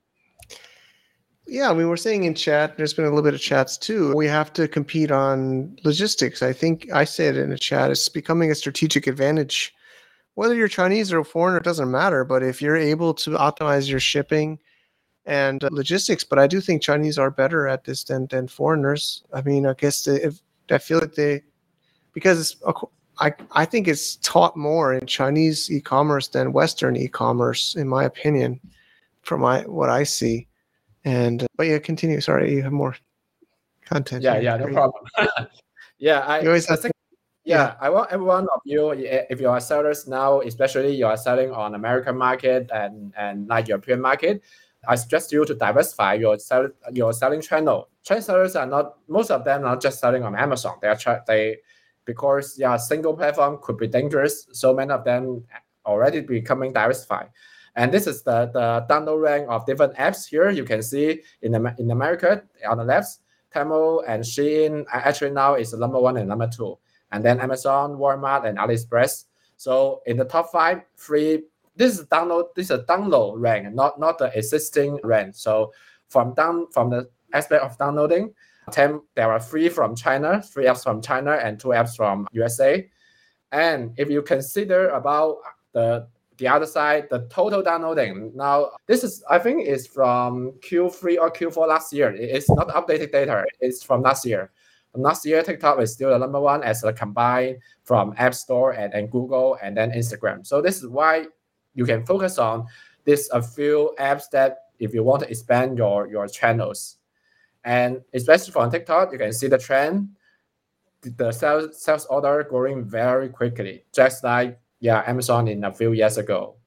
Speaker 1: Yeah, I mean, we're saying in chat, there's been a little bit of chats too. We have to compete on logistics. I think I said in the chat, it's becoming a strategic advantage. Whether you're Chinese or a foreigner, it doesn't matter. But if you're able to optimize your shipping and uh, logistics, but I do think Chinese are better at this than than foreigners. I mean, I guess they, if I feel like they, because I I think it's taught more in Chinese e-commerce than Western e-commerce, in my opinion, from my what I see. And uh, but yeah, continue. Sorry, you have more content.
Speaker 4: Yeah,
Speaker 1: here.
Speaker 4: yeah, no
Speaker 1: Great.
Speaker 4: problem. yeah, I,
Speaker 1: You always
Speaker 4: I
Speaker 1: have
Speaker 4: think.
Speaker 1: to-
Speaker 4: Yeah,
Speaker 1: yeah.
Speaker 4: I want everyone of you, if you are sellers now, especially you are selling on American market and, and like European market, I suggest you to diversify your sell, your selling channel. Chinese sellers are not, most of them are not just selling on Amazon. They are try, they because yeah, single platform could be dangerous. So many of them already becoming diversified. And this is the, the download rank of different apps here. You can see in the, in America on the left, Temu and Shein actually now is the number one and number two. And then Amazon, Walmart, and AliExpress. So in the top five, three, this is download, this is a download rank, not, not the existing rank. So from down from the aspect of downloading, ten, there are three from China, three apps from China, and two apps from U S A. And if you consider about the the other side, the total downloading, now this is, I think, is from Q three or Q four last year. It's not updated data, it's from last year. Last year, TikTok is still the number one as a combined from App Store and, and Google and then Instagram. So this is why you can focus on this a few apps that if you want to expand your, your channels. And especially from TikTok, you can see the trend. the sales sales order growing very quickly, just like yeah Amazon in a few years ago.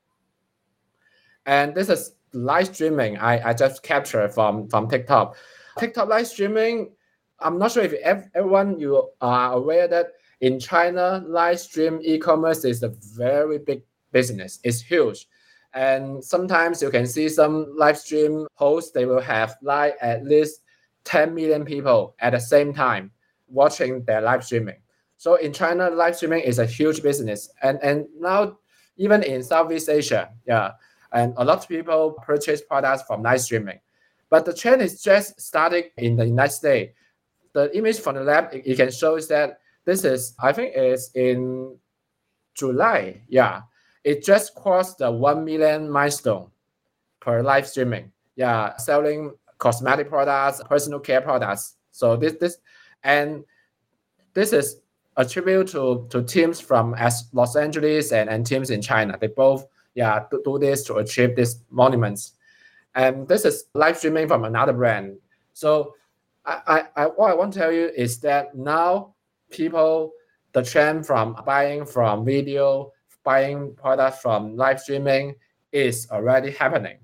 Speaker 4: And this is live streaming I, I just captured from, from TikTok. TikTok live streaming, I'm not sure if everyone you are aware that in China, live stream e-commerce is a very big business. It's huge. And sometimes you can see some live stream hosts, they will have like at least ten million people at the same time watching their live streaming. So in China, live streaming is a huge business. And, and now even in Southeast Asia, yeah, and a lot of people purchase products from live streaming. But the trend is just starting in the United States. The image from the lab, it, it can show is that this is, I think it's in July. Yeah, it just crossed the one million milestone per live streaming. Yeah, selling cosmetic products, personal care products. So this, this, and this is attributed to, to teams from as Los Angeles and, and teams in China. They both yeah do, do this to achieve these monuments. And this is live streaming from another brand. So I, I, what I want to tell you is that now people, the trend from buying from video, buying products from live streaming is already happening.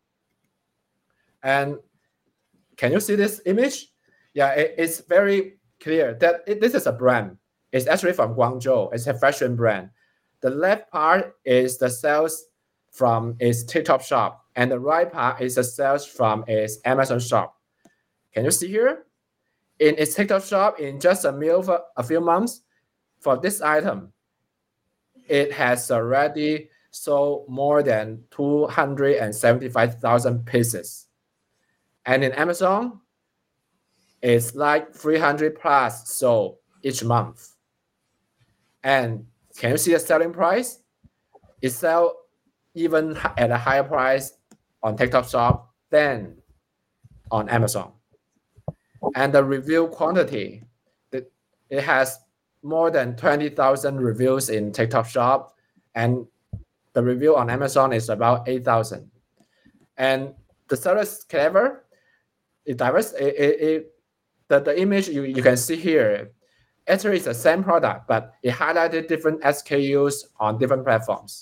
Speaker 4: And can you see this image? Yeah, it, it's very clear that it, this is a brand. It's actually from Guangzhou. It's a fashion brand. The left part is the sales from its TikTok shop, and the right part is the sales from its Amazon shop. Can you see here? In its TikTok shop, in just a, meal for a few months, for this item, it has already sold more than two hundred seventy-five thousand pieces. And in Amazon, it's like three hundred plus sold each month. And can you see the selling price? It sells even at a higher price on TikTok shop than on Amazon. And the review quantity, it has more than twenty thousand reviews in TikTok shop, and the review on Amazon is about eight thousand. And the seller is clever. It diverse. It, it, it, the, the image you, you can see here, actually it's the same product, but it highlighted different S K Us on different platforms.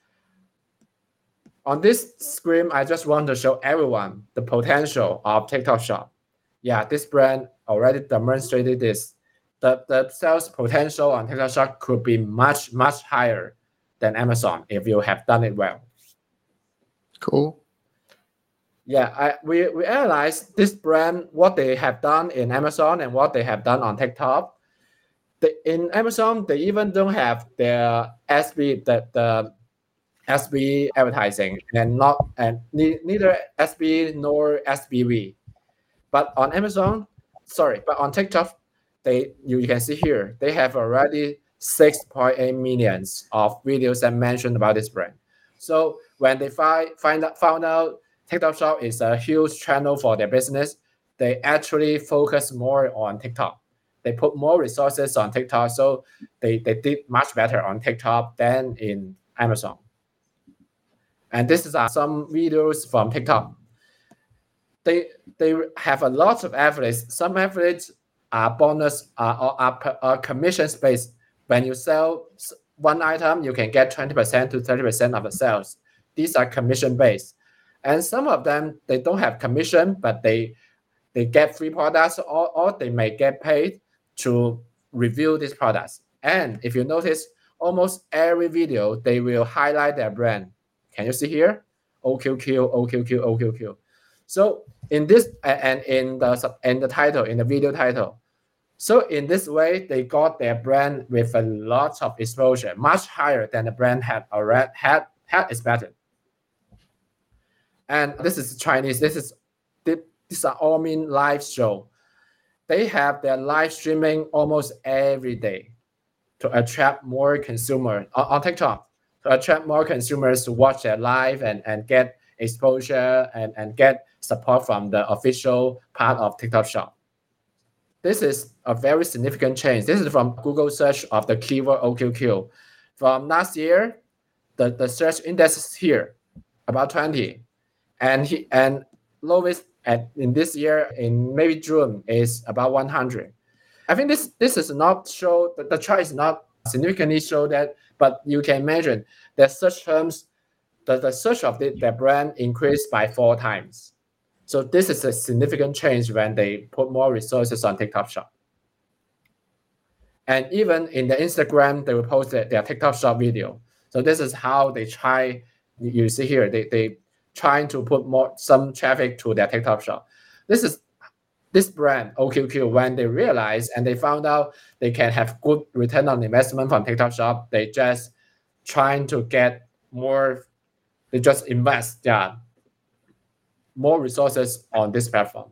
Speaker 4: On this screen, I just want to show everyone the potential of TikTok shop. Yeah, this brand already demonstrated this. The, the sales potential on TikTok shop could be much, much higher than Amazon if you have done it well.
Speaker 1: Cool.
Speaker 4: Yeah, I, we, we analyzed this brand, what they have done in Amazon and what they have done on TikTok. The, in Amazon, they even don't have their S B, the, the S B advertising, and not and ne- neither S B nor S B V. But on Amazon, sorry, but on TikTok, they you, you can see here, they have already six point eight millions of videos that mention about this brand. So when they find find out, found out TikTok Shop is a huge channel for their business, they actually focus more on TikTok. They put more resources on TikTok, so they, they did much better on TikTok than in Amazon. And this is uh, some videos from TikTok. They they have a lot of affiliates. Some affiliates are bonus uh, or are, are commission based. When you sell one item, you can get twenty percent to thirty percent of the sales. These are commission based. And some of them, they don't have commission, but they they get free products, or, or they may get paid to review these products. And if you notice, almost every video, they will highlight their brand. Can you see here? O Q Q, O Q Q, O Q Q. So in this, and in the, in the title, in the video title. So in this way, they got their brand with a lot of exposure, much higher than the brand had already had, had expected. And this is Chinese. This is these are all mean live show. They have their live streaming almost every day to attract more consumers on, on TikTok, to attract more consumers to watch their live and, and get exposure and, and get support from the official part of TikTok Shop. This is a very significant change. This is from Google search of the keyword O Q Q. From last year, the, the search index is here, about twenty. And he and lowest at in this year in maybe June is about one hundred. I think this this is not show the, the chart is not significantly show that, but you can imagine that search terms, the, the search of the, their brand increased by four times. So this is a significant change when they put more resources on TikTok Shop. And even in the Instagram, they will post their, their TikTok Shop video. So this is how they try, you see here, they, they trying to put more some traffic to their TikTok Shop. This is this brand, O Q Q, when they realized and they found out they can have good return on investment from TikTok Shop, they just trying to get more, they just invest yeah, more resources on this platform.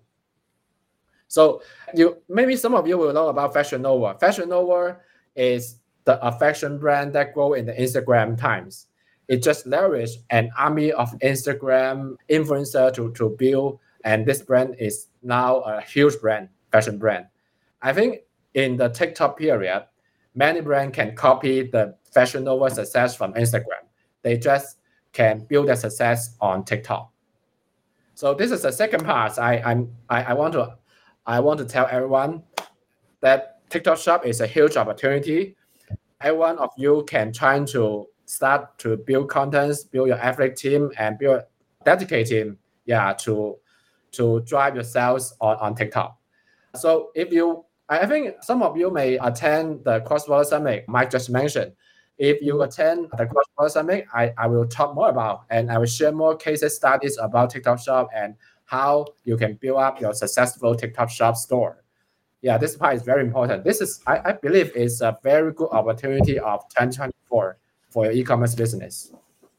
Speaker 4: So you maybe some of you will know about Fashion Nova. Fashion Nova is the a fashion brand that grow in the Instagram times. It just leveraged an army of Instagram influencer to, to build, and this brand is now a huge brand, fashion brand. I think in the TikTok period, many brands can copy the Fashion Nova success from Instagram. They just can build their success on TikTok. So this is the second part. I I'm, I, I want to I want to tell everyone that TikTok Shop is a huge opportunity. Every one of you can try to start to build contents, build your affiliate team, and build dedicated team, yeah, to to drive your sales on, on TikTok. So if you, I think some of you may attend the Cross-Border Summit Mike just mentioned. If you attend the Cross-Border Summit, I, I will talk more about, and I will share more case studies about TikTok Shop and how you can build up your successful TikTok Shop store. Yeah, this part is very important. This is, I, I believe, is a very good opportunity of twenty twenty-four for your e-commerce business.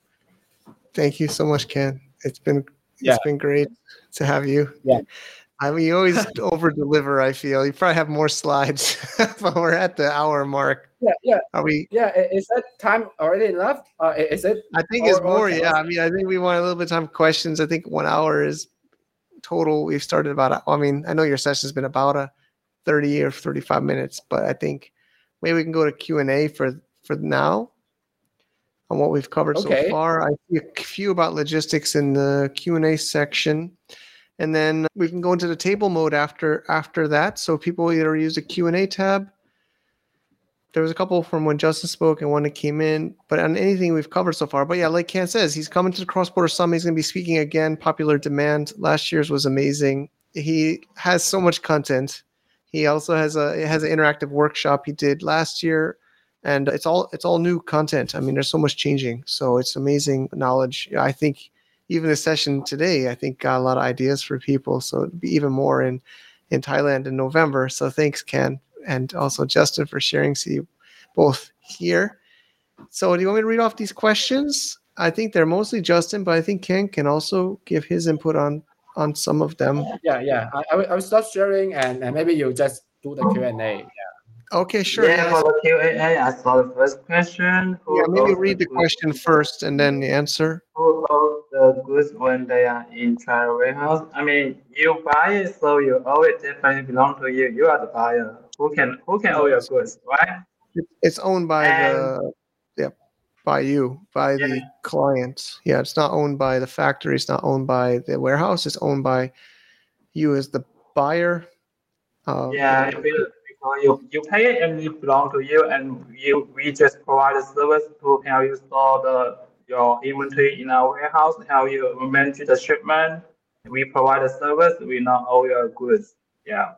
Speaker 1: Thank you so much, Ken. It's been it's
Speaker 4: yeah.
Speaker 1: been great to have you.
Speaker 4: Yeah.
Speaker 1: I mean, you always over deliver. I feel you probably have more slides, but we're at the hour mark.
Speaker 4: Yeah, yeah.
Speaker 1: Are we?
Speaker 4: Yeah, is that time already enough? Uh, is it?
Speaker 1: I think
Speaker 4: or,
Speaker 1: it's more.
Speaker 4: or,
Speaker 1: yeah, I mean, I think we want a little bit of time for questions. I think one hour is total. We've started about. I mean, I know your session's been about a thirty or thirty-five minutes, but I think maybe we can go to Q and A for for now on what we've covered
Speaker 4: okay.
Speaker 1: so far. I see a few about logistics in the Q and A section. And then we can go into the table mode after after that. So people either use the Q and A tab. There was a couple from when Justin spoke and one that came in, but on anything we've covered so far. But yeah, like Ken says, he's coming to the Cross-Border Summit. He's going to be speaking again. Popular demand. Last year's was amazing. He has so much content. He also has a has an interactive workshop he did last year, and it's all it's all new content. I mean, there's so much changing. So it's amazing knowledge. I think. Even the session today, I think, got a lot of ideas for people. So it'll be even more in, in Thailand in November. So thanks, Ken, and also Justin for sharing. See you both here. So do you want me to read off these questions? I think they're mostly Justin, but I think Ken can also give his input on, on some of them.
Speaker 4: Yeah, yeah. I, I, will, I will start sharing, and, and maybe you just do the Q and A. Yeah.
Speaker 1: Okay, sure.
Speaker 3: Yeah,
Speaker 1: yes.
Speaker 3: for the Q and A, I saw the first question. Who
Speaker 1: Yeah, maybe
Speaker 3: owns
Speaker 1: read the
Speaker 3: goods?
Speaker 1: question first and then the answer.
Speaker 3: Who owns the goods when they are in trial warehouse? I mean, you buy it, so you owe it. Definitely belong to you. You are the buyer. Who can who can owe your goods, right?
Speaker 1: It's owned by
Speaker 3: And-
Speaker 1: the, yeah, by you, by
Speaker 3: Yeah.
Speaker 1: the client. Yeah, it's not owned by the factory. It's not owned by the warehouse. It's owned by you as the buyer. Uh,
Speaker 3: Yeah, if you, because you you pay it and it belong to you, and you we just provide a service to help you store the your inventory in our warehouse, help you manage the shipment. We provide a service. We not owe your goods. Yeah.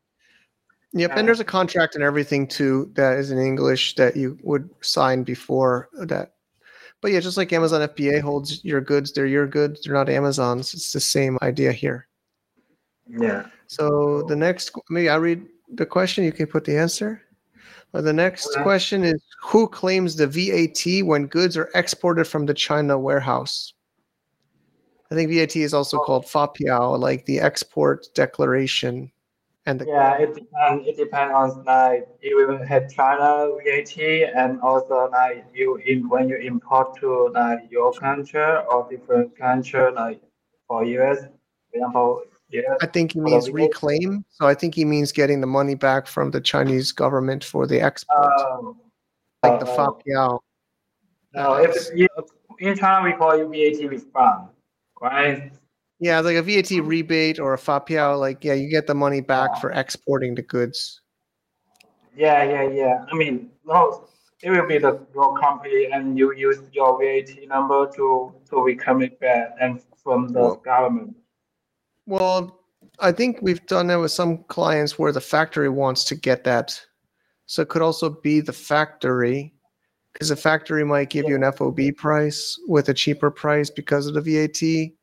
Speaker 1: Yep,
Speaker 3: Yeah.
Speaker 1: and there's a contract and everything too that is in English that you would sign before that. But yeah, just like Amazon F B A holds your goods, they're your goods, they're not Amazon's. It's the same idea here.
Speaker 3: Yeah.
Speaker 1: So the next, maybe I read the question, you can put the answer. Uh, the next
Speaker 3: Okay.
Speaker 1: question is, who claims the V A T when goods are exported from the China warehouse? I think V A T is also called Fa Piao, like the export declaration. And the
Speaker 3: Yeah, it depends. It depends on like you will have China V A T, and also like you in when you import to like your country or different country, like for U S, for example, U S.
Speaker 1: I think he
Speaker 3: for the
Speaker 1: means
Speaker 3: V A T.
Speaker 1: reclaim. So I think he means getting the money back from the Chinese government for the export,
Speaker 3: Um,
Speaker 1: like the
Speaker 3: uh,
Speaker 1: Fa Piao.
Speaker 3: No, if you, in China we call it V A T refund, right?
Speaker 1: Yeah, like a V A T rebate or a Fa Piao, like, yeah, you get the money back for exporting the goods.
Speaker 3: Yeah, yeah, yeah. I mean, no, it will be the your company, and you use your V A T number to to reclaim it back, and from the
Speaker 1: Well,
Speaker 3: government.
Speaker 1: well, I think we've done it with some clients where the factory wants to get that. So it could also be the factory, because the factory might give you an F O B price with a cheaper price because of the V A T.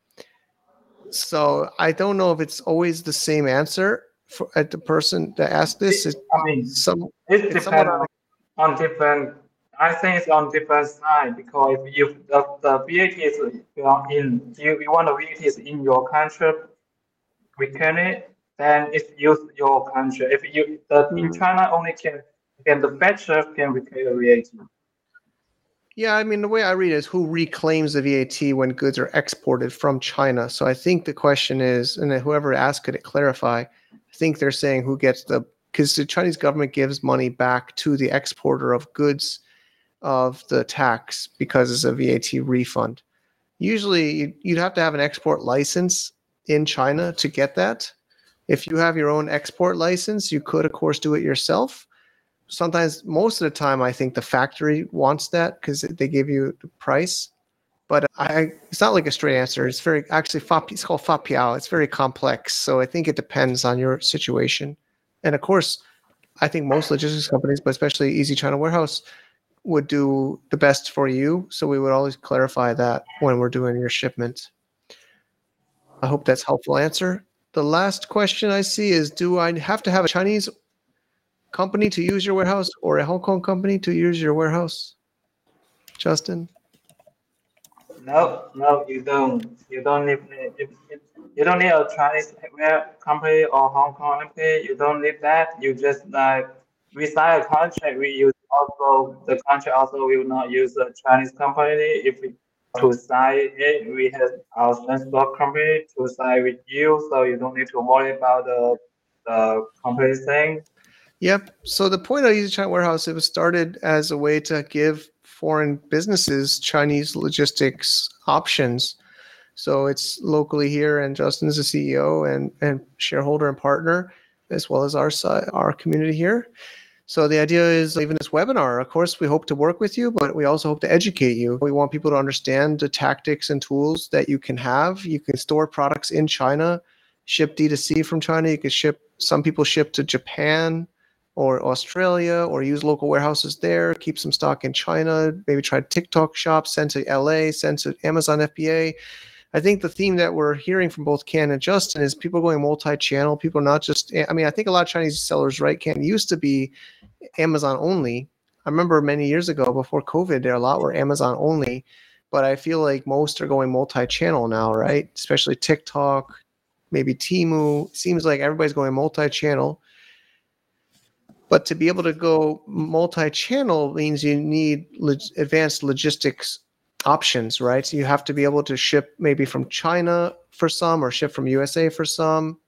Speaker 1: So I don't know if it's always the same answer for at the person that asked this.
Speaker 3: It,
Speaker 1: It,
Speaker 3: I mean,
Speaker 1: some
Speaker 3: it
Speaker 1: it's someone
Speaker 3: depends on different. I think it's on different side because if the, the V A T is you know, in you, you want the V A T is in your country, return it, then it's use your country. If you the in China only can can the batcher can return the V A T.
Speaker 1: Yeah, I mean, the way I read it is who reclaims the V A T when goods are exported from China. So I think the question is, and whoever asked, could it clarify? I think they're saying who gets the, because the Chinese government gives money back to the exporter of goods of the tax because it's a V A T refund. Usually you'd have to have an export license in China to get that. If you have your own export license, you could, of course, do it yourself. Sometimes, most of the time, I think the factory wants that because they give you the price. But I, it's not like a straight answer. It's very, actually, it's called fapiao. It's very complex. So I think it depends on your situation. And of course, I think most logistics companies, but especially Easy China Warehouse, would do the best for you. So we would always clarify that when we're doing your shipment. I hope that's a helpful answer. The last question I see is, do I have to have a Chinese company to use your warehouse or a Hong Kong company to use your warehouse? Justin?
Speaker 3: No, no, you don't. You don't need if, if, you don't need a Chinese company or Hong Kong company. You don't need that. You just like we sign a contract. We use also the contract also will not use a Chinese company. If we to sign it, we have our transport company to sign with you, so you don't need to worry about the the company thing.
Speaker 1: Yep. So the point of Easy China Warehouse, it was started as a way to give foreign businesses Chinese logistics options. So it's locally here, and Justin is the C E O and, and shareholder and partner, as well as our our community here. So the idea is, even this webinar, of course, we hope to work with you, but we also hope to educate you. We want people to understand the tactics and tools that you can have. You can store products in China, ship D two C from China. You can ship, some people ship to Japan or Australia, or use local warehouses there, keep some stock in China, maybe try TikTok shop, send to L A, send to Amazon F B A. I think the theme that we're hearing from both Ken and Justin is people going multi-channel. People not just, I mean, I think a lot of Chinese sellers, right, Ken, used to be Amazon only. I remember many years ago before COVID, there a lot were Amazon only, but I feel like most are going multi-channel now, right? Especially TikTok, maybe Temu. It seems like everybody's going multi-channel. But to be able to go multi-channel means you need log- advanced logistics options, right? So you have to be able to ship maybe from China for some, or ship from U S A for some,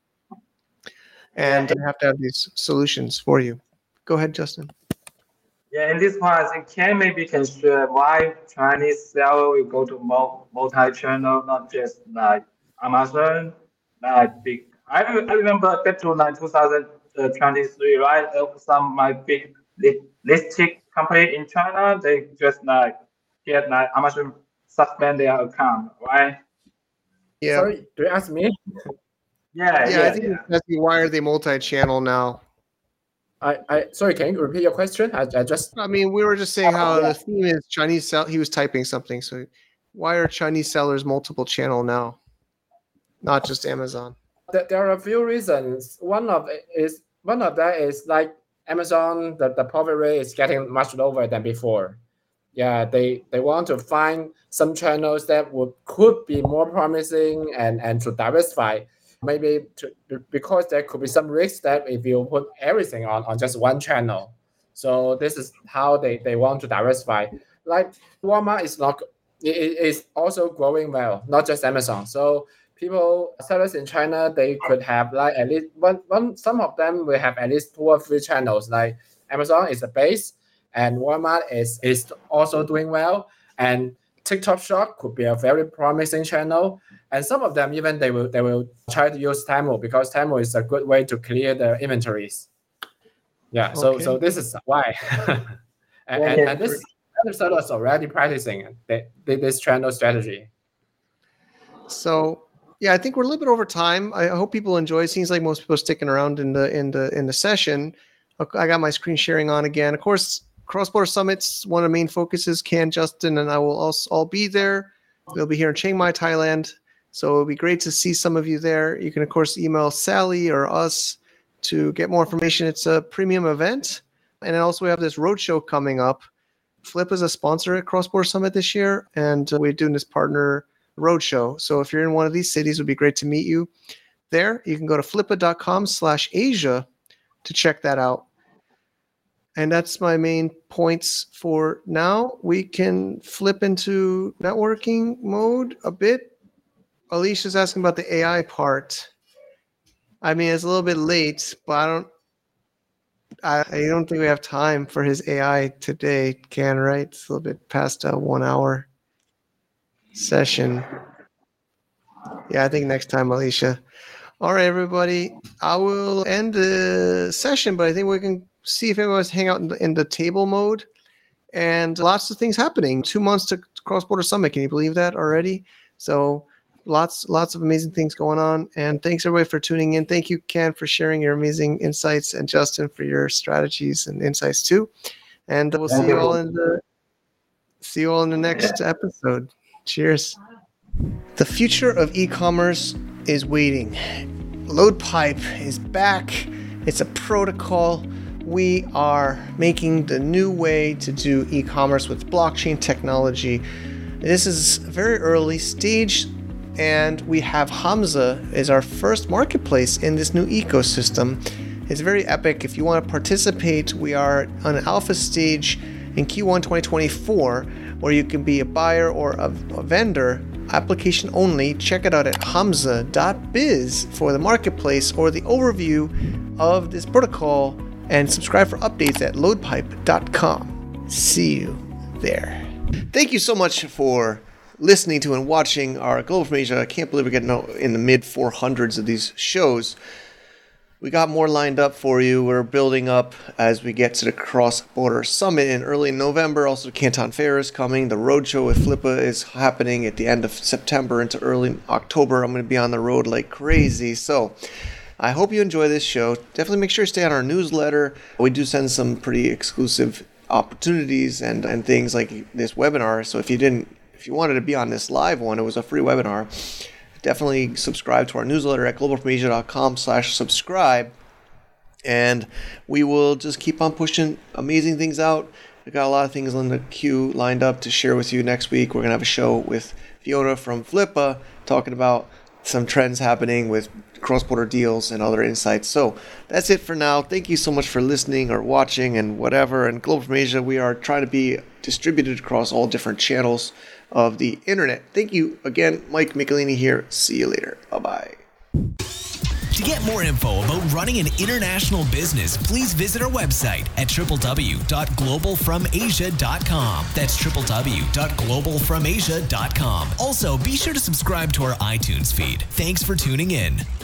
Speaker 1: and you have to have these solutions for you. Go ahead, Justin.
Speaker 3: Yeah, in this part, I think Ken maybe can share why Chinese seller will go to multi-channel, not just like Amazon. Like big, I, I remember back to like two thousand twenty-three, right? Some my big listed company in China, they just like get like Amazon suspend their account, right?
Speaker 1: Yeah.
Speaker 4: Sorry, do you ask me?
Speaker 3: Yeah,
Speaker 1: Yeah,
Speaker 3: yeah,
Speaker 1: I think
Speaker 3: yeah.
Speaker 1: that's why are they multi-channel now?
Speaker 4: I, I sorry, can you repeat your question? I, I just
Speaker 1: I mean, we were just saying how the theme is Chinese sell. He was typing something. So why are Chinese sellers multiple channel now? Not just Amazon.
Speaker 4: there are a few reasons. One of it is one of that is like Amazon, the, the profit rate is getting much lower than before. Yeah, they, they want to find some channels that would could be more promising and, and to diversify. Maybe to, because there could be some risk that if you put everything on, on just one channel. So this is how they, they want to diversify. Like Walmart is not it is also growing well, not just Amazon. So people, sellers in China, they could have like at least one, one some of them will have at least two or three channels. Like Amazon is a base, and Walmart is, is also doing well. And TikTok Shop could be a very promising channel. And some of them even they will they will try to use Temu because Temu is a good way to clear the inventories. Yeah, so
Speaker 1: Okay.
Speaker 4: so this is why. and, and, and this other sellers already practicing the, the, this channel strategy.
Speaker 1: So yeah, I think we're a little bit over time. I hope people enjoy. It seems like most people are sticking around in the in the in the session. I got my screen sharing on again. Of course, Cross-Border Summit's one of the main focuses. Ken, Justin, and I will also all be there. We'll be here in Chiang Mai, Thailand. So it'll be great to see some of you there. You can, of course, email Sally or us to get more information. It's a premium event. And then also we have this roadshow coming up. Flip is a sponsor at Cross-Border Summit this year, and we're doing this partner roadshow. So if you're in one of these cities, it would be great to meet you there. You can go to flippa.com slash Asia to check that out. And that's my main points for now. We can flip into networking mode a bit. Alicia's asking about the A I part. I mean, it's a little bit late, but I don't I, I don't think we have time for his A I today, Ken, right? It's a little bit past a one hour session. Yeah, I think next time, Alicia. All right, everybody. I will end the session, but I think we can see if anyone's hang out in the, in the table mode. And lots of things happening. Two months to Cross-Border Summit. Can you believe that already? So lots, lots of amazing things going on. And thanks everybody for tuning in. Thank you, Ken, for sharing your amazing insights, and Justin for your strategies and insights too. And we'll see you all in the see you all in the next episode. Cheers. The future of e-commerce is waiting. LoadPipe is back. It's a protocol. We are making the new way to do e-commerce with blockchain technology. This is very early stage, and we have Hamza as our first marketplace in this new ecosystem. It's very epic. If you want to participate, we are on an alpha stage in Q one twenty twenty-four, where you can be a buyer or a, a vendor, application only. Check it out at hamza dot biz for the marketplace or the overview of this protocol, and subscribe for updates at loadpipe dot com. See you there. Thank you so much for listening to and watching our Global from Asia. I can't believe we're getting in the mid four hundreds of these shows. We got more lined up for you. We're building up as we get to the Cross-Border Summit in early November. Also, Canton Fair is coming. The roadshow with Flippa is happening at the end of September into early October. I'm going to be on the road like crazy. So I hope you enjoy this show. Definitely make sure you stay on our newsletter. We do send some pretty exclusive opportunities and, and things like this webinar. So if you didn't, if you wanted to be on this live one, it was a free webinar. Definitely subscribe to our newsletter at global from asia dot com slash subscribe. And we will just keep on pushing amazing things out. We got a lot of things on the queue lined up to share with you next week. We're going to have a show with Fiona from Flippa talking about some trends happening with cross-border deals and other insights. So that's it for now. Thank you so much for listening or watching and whatever. And Global from Asia, we are trying to be distributed across all different channels of the internet. Thank you again. Mike Michelini here. See you later. Bye-bye.
Speaker 2: To get more info about running an international business, please visit our website at w w w dot global from asia dot com. That's w w w dot global from asia dot com. Also, be sure to subscribe to our iTunes feed. Thanks for tuning in.